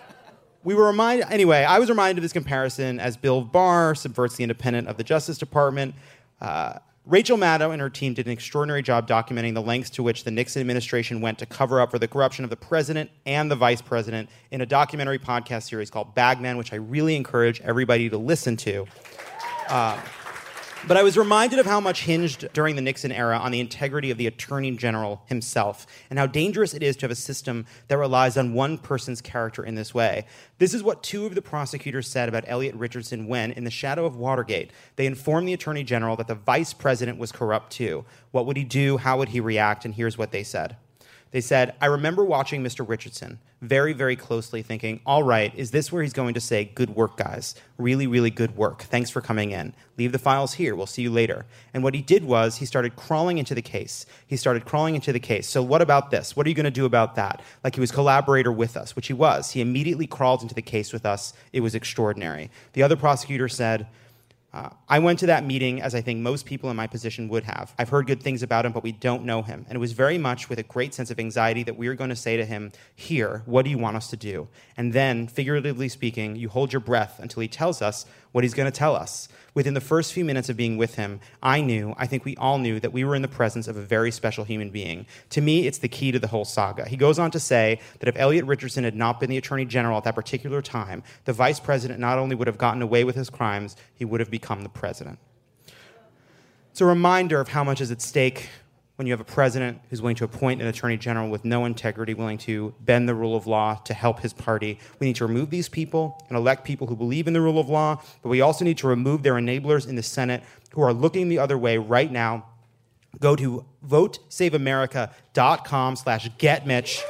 we were reminded, anyway, I was reminded of this comparison as Bill Barr subverts the independence of the Justice Department. Uh, Rachel Maddow and her team did an extraordinary job documenting the lengths to which the Nixon administration went to cover up for the corruption of the president and the vice president in a documentary podcast series called Bagman, which I really encourage everybody to listen to. Uh, But I was reminded of how much hinged during the Nixon era on the integrity of the Attorney General himself and how dangerous it is to have a system that relies on one person's character in this way. This is what two of the prosecutors said about Elliot Richardson when, in the shadow of Watergate, they informed the Attorney General that the vice president was corrupt too. What would he do? How would he react? And here's what they said. They said, I remember watching Mister Richardson very, very closely thinking, all right, is this where he's going to say, good work, guys? Really, really good work. Thanks for coming in. Leave the files here. We'll see you later. And what he did was he started crawling into the case. He started crawling into the case. So what about this? What are you going to do about that? Like he was collaborator with us, which he was. He immediately crawled into the case with us. It was extraordinary. The other prosecutor said, Uh, I went to that meeting as I think most people in my position would have. I've heard good things about him, but we don't know him. And it was very much with a great sense of anxiety that we were going to say to him, here, what do you want us to do? And then, figuratively speaking, you hold your breath until he tells us what he's going to tell us. Within the first few minutes of being with him, I knew, I think we all knew, that we were in the presence of a very special human being. To me, it's the key to the whole saga. He goes on to say that if Elliot Richardson had not been the Attorney General at that particular time, the Vice President not only would have gotten away with his crimes, he would have become the President. It's a reminder of how much is at stake when you have a president who's willing to appoint an attorney general with no integrity, willing to bend the rule of law to help his party. We need to remove these people and elect people who believe in the rule of law, but we also need to remove their enablers in the Senate who are looking the other way right now. Go to votesaveamerica.com slash getmitch.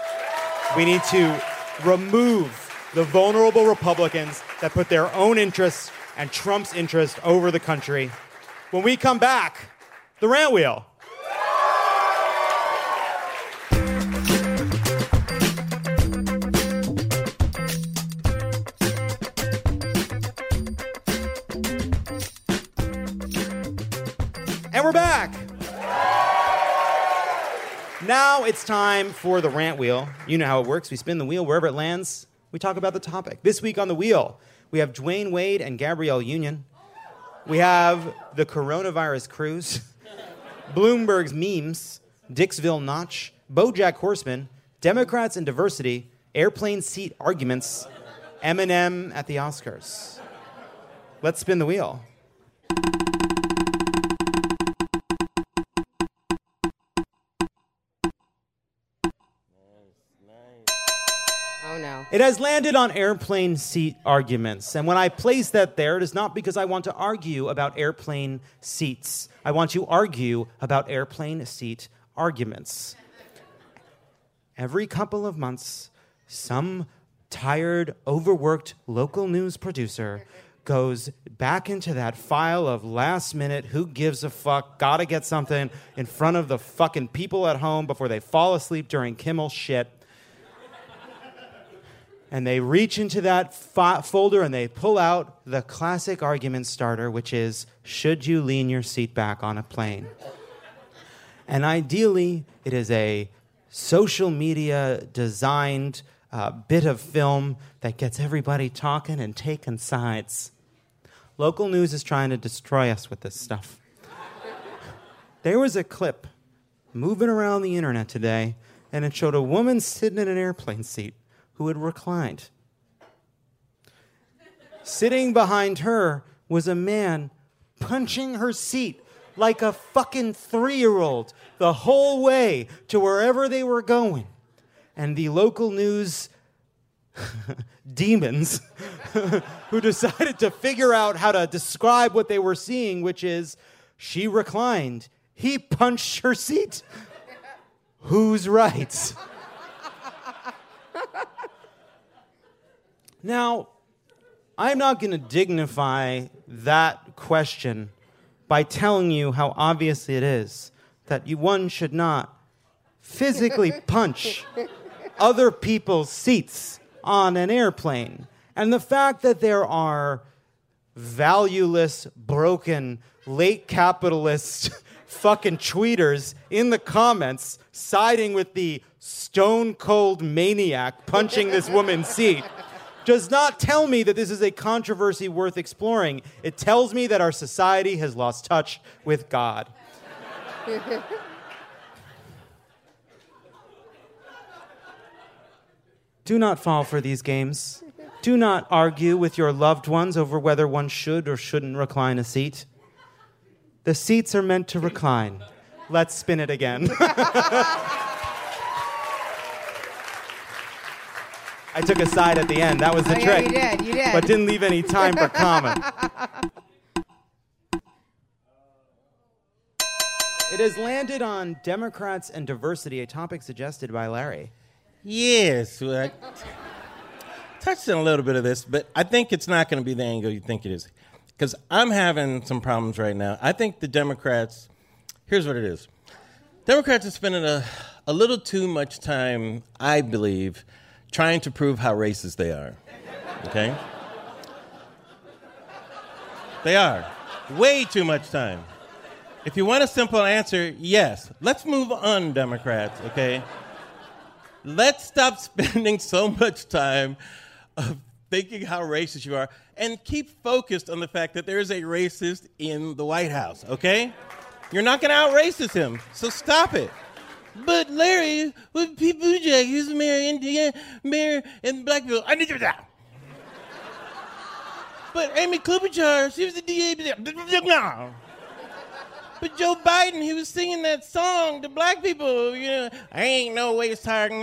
We need to remove the vulnerable Republicans that put their own interests and Trump's interest over the country. When we come back, the Rant Wheel. And we're back. Now it's time for the Rant Wheel. You know how it works. We spin the wheel. Wherever it lands, we talk about the topic. This week on the wheel, we have Dwayne Wade and Gabrielle Union. We have the coronavirus cruise, Bloomberg's memes, Dixville Notch, BoJack Horseman, Democrats and diversity, airplane seat arguments, Eminem at the Oscars. Let's spin the wheel.
Oh, no.
It has landed on airplane seat arguments. And when I place that there, it is not because I want to argue about airplane seats. I want to argue about airplane seat arguments. Every couple of months, some tired, overworked local news producer goes back into that file of last minute, who gives a fuck, gotta get something in front of the fucking people at home before they fall asleep during Kimmel shit. And they reach into that fo- folder and they pull out the classic argument starter, which is, should you lean your seat back on a plane? And ideally, it is a social media designed uh, bit of film that gets everybody talking and taking sides. Local news is trying to destroy us with this stuff. There was a clip moving around the internet today, and it showed a woman sitting in an airplane seat who had reclined. Sitting behind her was a man punching her seat like a fucking three-year-old the whole way to wherever they were going. And the local news demons who decided to figure out how to describe what they were seeing, which is, she reclined, he punched her seat. Who's right? Now, I'm not going to dignify that question by telling you how obvious it is that you, one should not physically punch other people's seats on an airplane. And the fact that there are valueless, broken, late capitalist fucking tweeters in the comments siding with the stone-cold maniac punching this woman's seat does not tell me that this is a controversy worth exploring. It tells me that our society has lost touch with God. Do not fall for these games. Do not argue with your loved ones over whether one should or shouldn't recline a seat. The seats are meant to recline. Let's spin it again. I took a side at the end. That was the
oh,
trick.
Yeah, you did. You did.
But didn't leave any time for comment. It has landed on Democrats and diversity, a topic suggested by Larry.
Yes. Well, I touched on a little bit of this, but I think it's not going to be the angle you think it is. Because I'm having some problems right now. I think the Democrats, here's what it is. Democrats are spending a, a little too much time, I believe, trying to prove how racist they are, okay? They are. Way too much time. If you want a simple answer, yes. Let's move on, Democrats, okay? Let's stop spending so much time of thinking how racist you are and keep focused on the fact that there is a racist in the White House, okay? You're not going to out-racist him, so stop it. But Larry, with Pete Buttigieg, he's the mayor in Indiana, mayor in Blackville. I need you to. But Amy Klobuchar, she was the D A. But Joe Biden, he was singing that song to black people. You know, I ain't no waste target.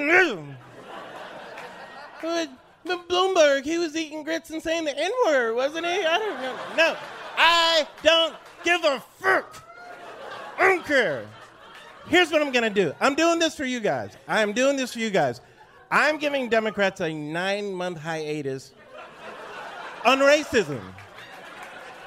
But, but Bloomberg, he was eating grits and saying the N-word, wasn't he? I don't know. No, I don't give a fuck. I don't care. Here's what I'm going to do. I'm doing this for you guys. I'm doing this for you guys. I'm giving Democrats a nine-month hiatus on racism.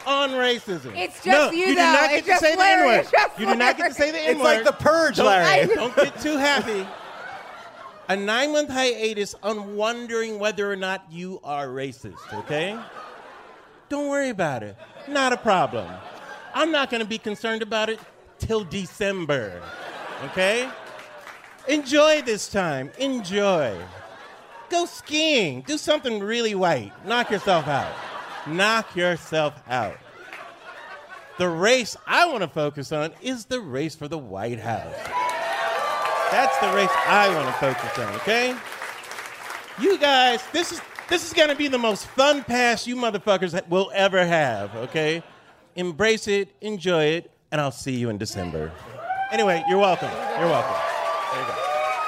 on racism.
It's just
no,
you,
you do
though.
not get
It's
to
just
say the
Larry.
N-word.
It's just
You do not get to say the N-word.
It's like the purge,
Don't-
Larry.
Don't get too happy. A nine-month hiatus on wondering whether or not you are racist, okay? Don't worry about it. Not a problem. I'm not going to be concerned about it till December, okay? Enjoy this time. Enjoy. Go skiing. Do something really white. Knock yourself out. Knock yourself out. The race I want to focus on is the race for the White House. That's the race I want to focus on, okay? You guys, this is this is going to be the most fun pass you motherfuckers will ever have, okay? Embrace it, enjoy it, and I'll see you in December. Anyway, you're welcome. You're welcome. There you go.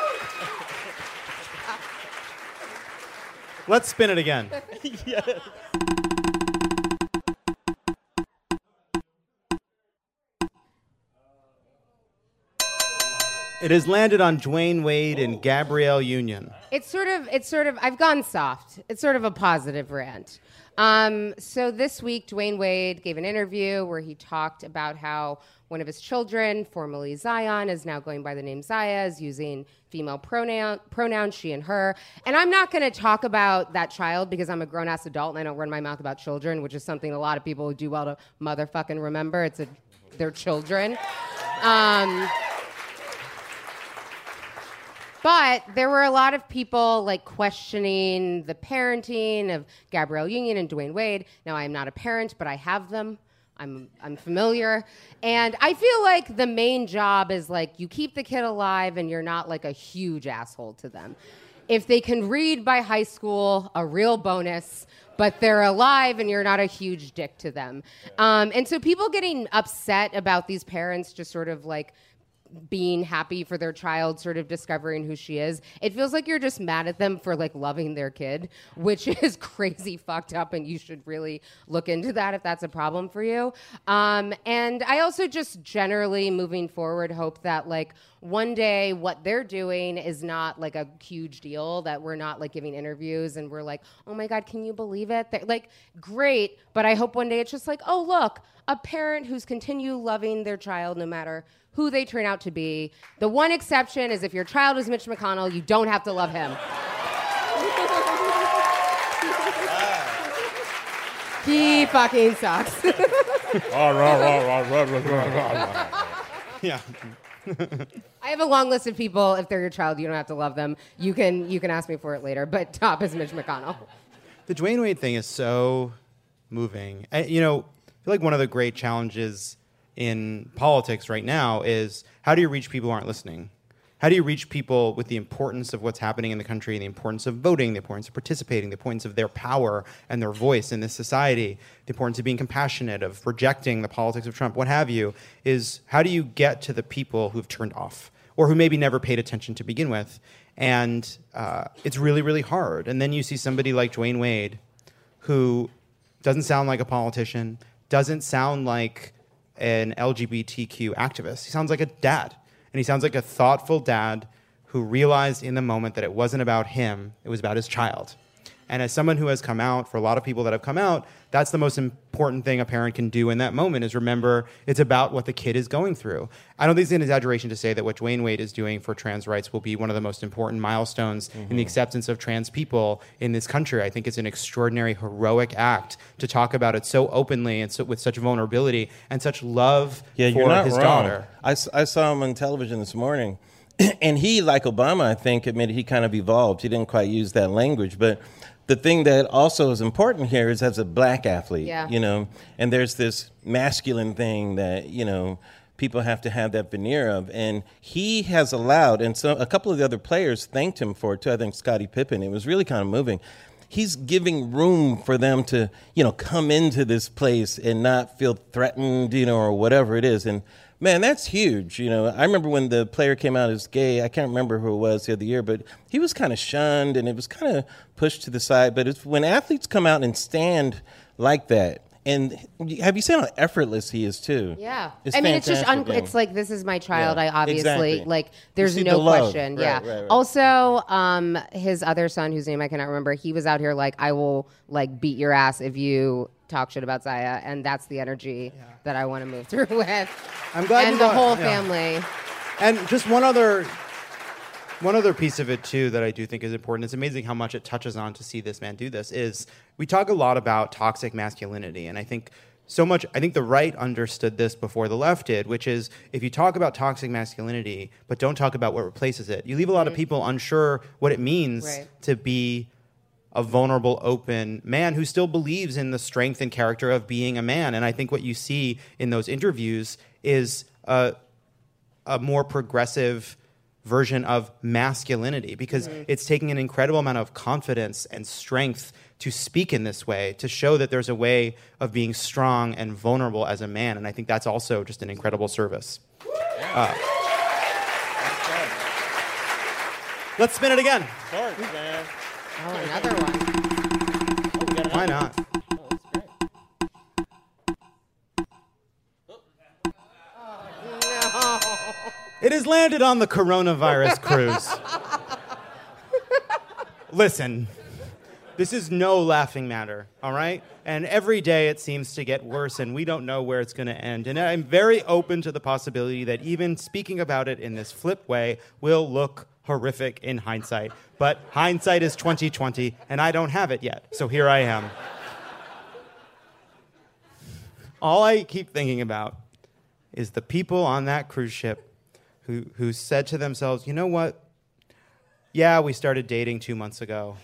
Let's spin it again.
Yes.
It has landed on Dwayne Wade and Gabrielle Union.
It's sort of, it's sort of, I've gone soft. It's sort of a positive rant. Um, so this week, Dwayne Wade gave an interview where he talked about how one of his children, formerly Zion, is now going by the name Zaya, is using female pronoun, pronouns, she and her. And I'm not going to talk about that child because I'm a grown-ass adult and I don't run my mouth about children, which is something a lot of people do well to motherfucking remember. It's a, their children. Um... But there were a lot of people like questioning the parenting of Gabrielle Union and Dwayne Wade. Now, I am not a parent, but I have them. I'm I'm familiar. And I feel like the main job is like you keep the kid alive and you're not like a huge asshole to them. If they can read by high school, a real bonus, but they're alive and you're not a huge dick to them. Um, and so people getting upset about these parents just sort of like being happy for their child sort of discovering who she is. It feels like you're just mad at them for like loving their kid, which is crazy fucked up, and you should really look into that if that's a problem for you. Um, and I also just generally moving forward hope that like one day what they're doing is not like a huge deal, that we're not like giving interviews and we're like, oh my God, can you believe it? They're, like, great, but I hope one day it's just like, oh look, a parent who's continue loving their child no matter who they turn out to be. The one exception is if your child is Mitch McConnell, you don't have to love him. He fucking sucks.
Yeah.
I have a long list of people. If they're your child, you don't have to love them. You can you can ask me for it later. But top is Mitch McConnell.
The Dwayne Wade thing is so moving. I, you know, I feel like one of the great challenges in politics right now is how do you reach people who aren't listening? How do you reach people with the importance of what's happening in the country, the importance of voting, the importance of participating, the importance of their power and their voice in this society, the importance of being compassionate, of rejecting the politics of Trump, what have you, is how do you get to the people who've turned off or who maybe never paid attention to begin with? And uh, it's really, really hard. And then you see somebody like Dwayne Wade who doesn't sound like a politician, doesn't sound like an L G B T Q activist. He sounds like a dad. And he sounds like a thoughtful dad who realized in the moment that it wasn't about him, it was about his child. And as someone who has come out, for a lot of people that have come out, that's the most important thing a parent can do in that moment is remember it's about what the kid is going through. I don't think it's an exaggeration to say that what Dwayne Wade is doing for trans rights will be one of the most important milestones mm-hmm. in the acceptance of trans people in this country. I think it's an extraordinary, heroic act to talk about it so openly and so, with such vulnerability and such love
yeah,
for
you're not
his
wrong.
daughter.
I, I saw him on television this morning. And he, like Obama, I think, admitted he kind of evolved. He didn't quite use that language, but the thing that also is important here is as a black athlete,
yeah.
you know, and there's this masculine thing that, you know, people have to have that veneer of. And he has allowed, and so a couple of the other players thanked him for it too. I think Scottie Pippen, it was really kind of moving. He's giving room for them to, you know, come into this place and not feel threatened, you know, or whatever it is. And man, that's huge. You know, I remember when the player came out as gay, I can't remember who it was the other year, but he was kind of shunned and it was kind of pushed to the side. But it's when athletes come out and stand like that, and have you seen how effortless he is too?
Yeah,
it's
I mean, it's just un-
yeah.
it's like this is my child.
Yeah,
I obviously
exactly.
like. There's
You see
no
the love.
question.
Right,
yeah.
right, right.
Also, um, his other son, whose name I cannot remember, he was out here like, I will like beat your ass if you talk shit about Zaya, and that's the energy that I want to move through with.
I'm glad
and
you
the
brought-
whole
yeah.
family.
And just one other one other piece of it too that I do think is important. It's amazing how much it touches on to see this man do this. Is we talk a lot about toxic masculinity, and I think so much. I think the right understood this before the left did, which is if you talk about toxic masculinity but don't talk about what replaces it, you leave a lot of people unsure what it means
Right.
to be a vulnerable, open man who still believes in the strength and character of being a man. And I think what you see in those interviews is a, a more progressive version of masculinity, because
Mhm.
it's taking an incredible amount of confidence and strength to speak in this way, to show that there's a way of being strong and vulnerable as a man. And I think that's also just an incredible service. Uh, let's spin it again.
Sorry, man.
Oh, another one.
Why not? It has landed on the coronavirus cruise. Listen, this is no laughing matter, all right? And every day it seems to get worse, and we don't know where it's going to end. And I'm very open to the possibility that even speaking about it in this flip way will look horrific in hindsight. But hindsight is twenty twenty, and I don't have it yet. So here I am. All I keep thinking about is the people on that cruise ship who, who said to themselves, you know what? Yeah, we started dating two months ago.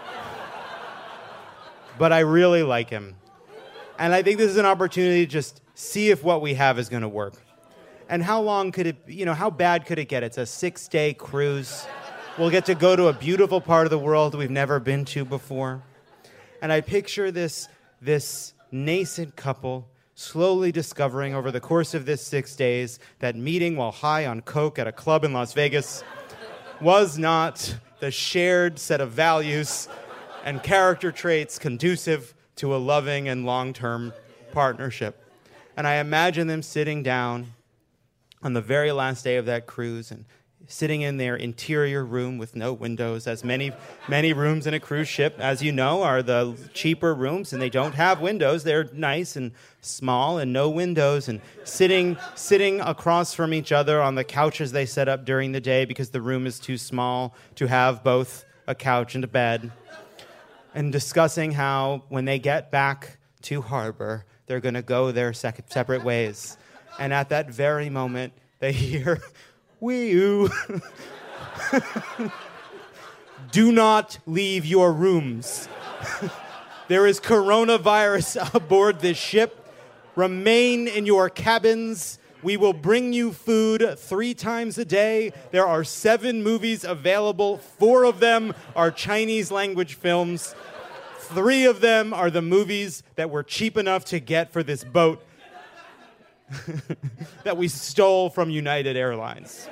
But I really like him. And I think this is an opportunity to just see if what we have is going to work. And how long could it, you know, how bad could it get? It's a six-day cruise. We'll get to go to a beautiful part of the world we've never been to before. And I picture this, this nascent couple slowly discovering over the course of this six days that meeting while high on coke at a club in Las Vegas was not the shared set of values and character traits conducive to a loving and long-term partnership. And I imagine them sitting down on the very last day of that cruise and sitting in their interior room with no windows, as many, many rooms in a cruise ship, as you know, are the cheaper rooms, and they don't have windows. They're nice and small and no windows, and sitting, sitting across from each other on the couches they set up during the day because the room is too small to have both a couch and a bed, and discussing how when they get back to harbor, they're going to go their sec- separate ways. And at that very moment, they hear, wee-oo. Do not leave your rooms. There is coronavirus aboard this ship. Remain in your cabins. We will bring you food three times a day. There are seven movies available. Four of them are Chinese language films. Three of them are the movies that were cheap enough to get for this boat that we stole from United Airlines.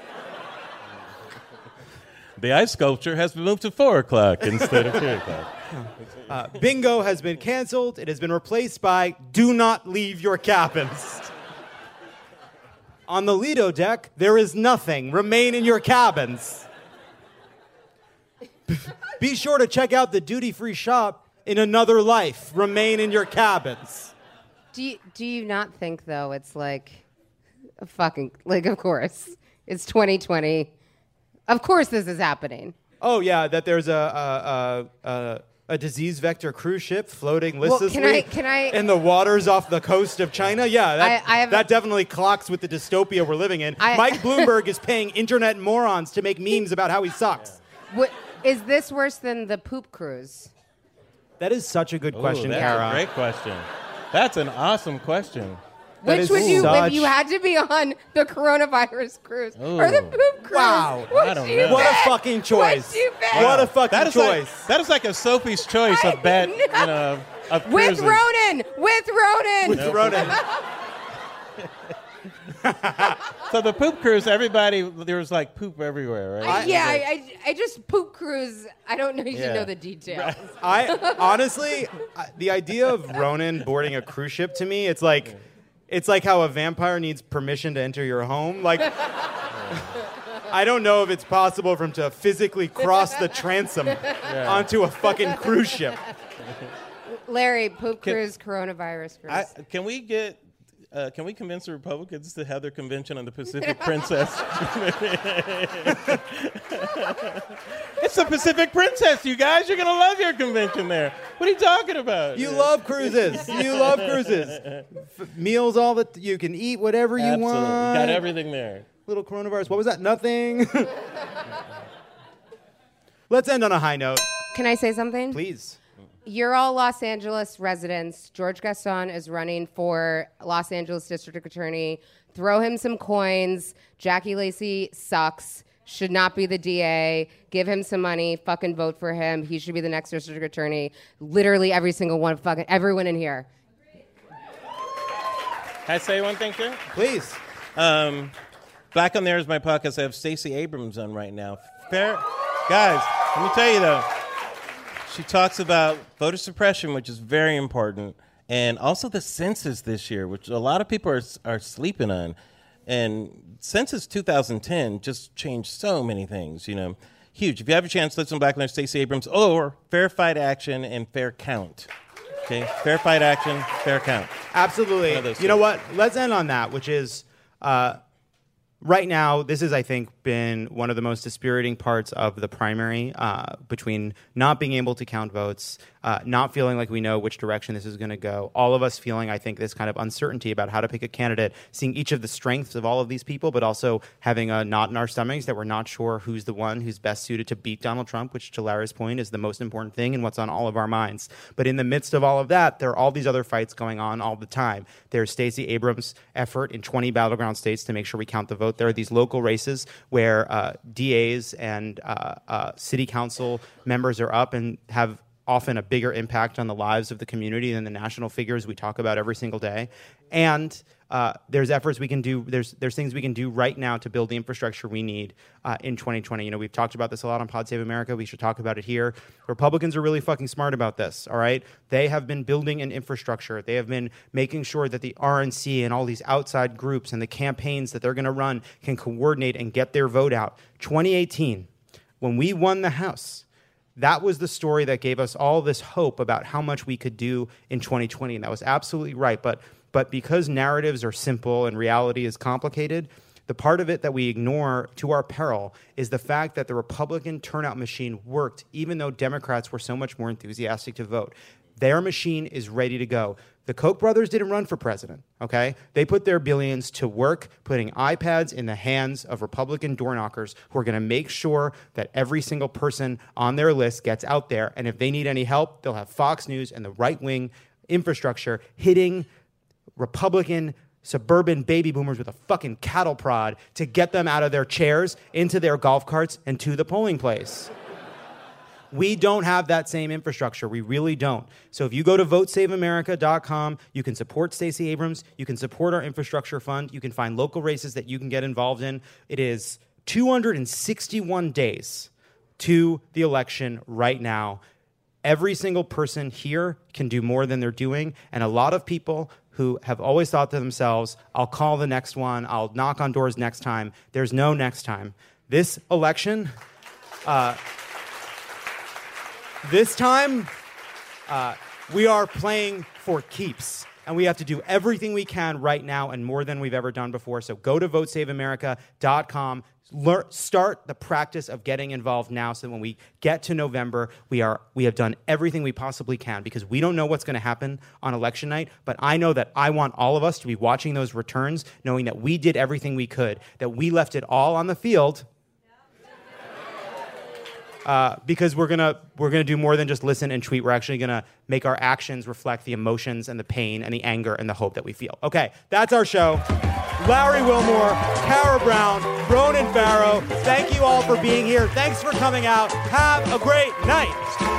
The ice sculpture has been moved to four o'clock instead of three o'clock.
Uh, bingo has been canceled. It has been replaced by do not leave your cabins. On the Lido deck, there is nothing. Remain in your cabins. Be sure to check out the duty-free shop in another life. Remain in your cabins.
Do you, do you not think, though, it's like a fucking, like, of course, it's twenty twenty. Of course this is happening.
Oh, yeah, that there's a a, a, a, a disease vector cruise ship floating
Well, can
listlessly
I- can I-
in the waters off the coast of China. Yeah, that,
I- I have-
that definitely clocks with the dystopia we're living in.
I-
Mike Bloomberg is paying internet morons to make memes about how he sucks.
What, is this worse than the poop cruise?
That is such a good
Ooh,
question,
that's
Kara.
a great question. That's an awesome question.
That
Which
is
would you,
such-
if you had to be on the coronavirus cruise
Ooh.
or the poop cruise?
Wow.
Would
I don't
you
know.
What a
pick?
fucking choice.
Would you pick?
What a fucking
That is
choice.
Like, that is like a Sophie's choice of bet, you know, of
With
cruises.
Ronan! With Ronan!
With Ronan.
So the poop cruise, everybody, there was like poop everywhere, right?
I, yeah, I, I, I just poop cruise. I don't know. You should
Yeah.
know the details.
I honestly, I- the idea of Ronan boarding a cruise ship to me, it's like, it's like how a vampire needs permission to enter your home. Like, I don't know if it's possible for him to physically cross the transom onto a fucking cruise ship.
Larry, Pope Cruz, coronavirus Cruz.
I, can we get? Uh, can we convince the Republicans to have their convention on the Pacific Princess? It's the Pacific Princess, you guys. You're gonna love your convention there. What are you talking about?
You love cruises. You love cruises. F- meals, all that you can eat, whatever you
Absolutely.
want.
You got everything there.
Little coronavirus. What was that? Nothing. Let's end on a high note.
Can I say something?
Please.
You're all Los Angeles residents. George Gaston is running for Los Angeles District Attorney. Throw him some coins. Jackie Lacey sucks. Should not be the D A. Give him some money. Fucking vote for him. He should be the next district attorney. Literally every single one. Fucking everyone in here.
Can I say one thing too?
Please.
Um, Black on There is my podcast. I have Stacey Abrams on right now. Fair, guys. Let me tell you though. She talks about voter suppression, which is very important, and also the census this year, which a lot of people are are sleeping on. And census two thousand ten just changed so many things, you know. Huge. If you have a chance, listen to Black on There, Stacey Abrams, or Fair Fight Action and Fair Count. Okay? Fair Fight Action, Fair Count.
Absolutely. You know what? Let's end on that, which is... Uh, Right now, this has, I think, been one of the most dispiriting parts of the primary, uh, between not being able to count votes, uh, not feeling like we know which direction this is going to go, all of us feeling, I think, this kind of uncertainty about how to pick a candidate, seeing each of the strengths of all of these people, but also having a knot in our stomachs that we're not sure who's the one who's best suited to beat Donald Trump, which, to Larry's point, is the most important thing and what's on all of our minds. But in the midst of all of that, there are all these other fights going on all the time. There's Stacey Abrams' effort in twenty battleground states to make sure we count the vote. There are these local races where uh, D As and uh, uh, city council members are up and have often a bigger impact on the lives of the community than the national figures we talk about every single day. And uh, there's efforts we can do, there's there's things we can do right now to build the infrastructure we need uh, in twenty twenty. You know, we've talked about this a lot on Pod Save America. We should talk about it here. Republicans are really fucking smart about this, all right? They have been building an infrastructure. They have been making sure that the R N C and all these outside groups and the campaigns that they're going to run can coordinate and get their vote out. twenty eighteen, when we won the House, that was the story that gave us all this hope about how much we could do in twenty twenty, and that was absolutely right. But but because narratives are simple and reality is complicated, the part of it that we ignore to our peril is the fact that the Republican turnout machine worked, even though Democrats were so much more enthusiastic to vote. Their machine is ready to go. The Koch brothers didn't run for president, okay? They put their billions to work putting iPads in the hands of Republican door knockers who are going to make sure that every single person on their list gets out there. And if they need any help, they'll have Fox News and the right-wing infrastructure hitting Republican suburban baby boomers with a fucking cattle prod to get them out of their chairs, into their golf carts, and to the polling place. We don't have that same infrastructure. We really don't. So if you go to vote save america dot com, you can support Stacey Abrams. You can support our infrastructure fund. You can find local races that you can get involved in. It is two hundred sixty-one days to the election right now. Every single person here can do more than they're doing. And a lot of people who have always thought to themselves, I'll call the next one. I'll knock on doors next time. There's no next time. This election... Uh, This time, uh, we are playing for keeps, and we have to do everything we can right now and more than we've ever done before. So go to vote save america dot com. Learn, start the practice of getting involved now so that when we get to November, we are we have done everything we possibly can, because we don't know what's going to happen on election night, but I know that I want all of us to be watching those returns, knowing that we did everything we could, that we left it all on the field. Uh, because we're gonna we're gonna do more than just listen and tweet. We're actually gonna make our actions reflect the emotions and the pain and the anger and the hope that we feel. Okay, that's our show. Larry Wilmore, Kara Brown, Ronan Farrow. Thank you all for being here. Thanks for coming out. Have a great night.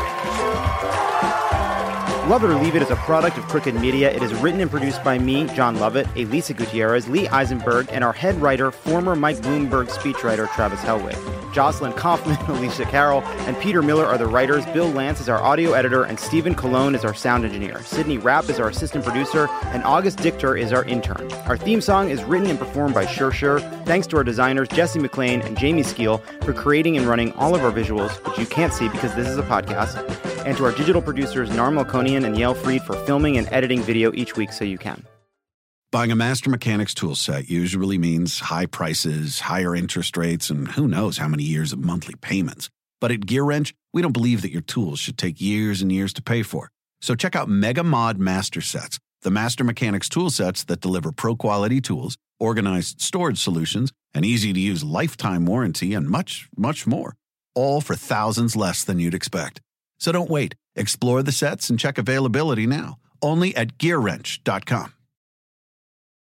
Love It or Leave It is a product of Crooked Media. It is written and produced by me, John Lovett, Elisa Gutierrez, Lee Eisenberg, and our head writer, former Mike Bloomberg speechwriter, Travis Helwig. Jocelyn Kaufman, Alicia Carroll, and Peter Miller are the writers. Bill Lance is our audio editor, and Stephen Colon is our sound engineer. Sydney Rapp is our assistant producer, and August Dichter is our intern. Our theme song is written and performed by Sure Sure. Thanks to our designers, Jesse McLean and Jamie Skeel, for creating and running all of our visuals, which you can't see because this is a podcast. and to our digital producers, Nar Melkonian and Yael Fried, for filming and editing video each week so you can.
Buying a Master Mechanics tool set usually means high prices, higher interest rates, and who knows how many years of monthly payments. But at GearWrench, we don't believe that your tools should take years and years to pay for. So check out Mega Mod Master Sets, the Master Mechanics tool sets that deliver pro-quality tools, organized storage solutions, an easy-to-use lifetime warranty, and much, much more. All for thousands less than you'd expect. So don't wait. Explore the sets and check availability now. Only at gear wrench dot com.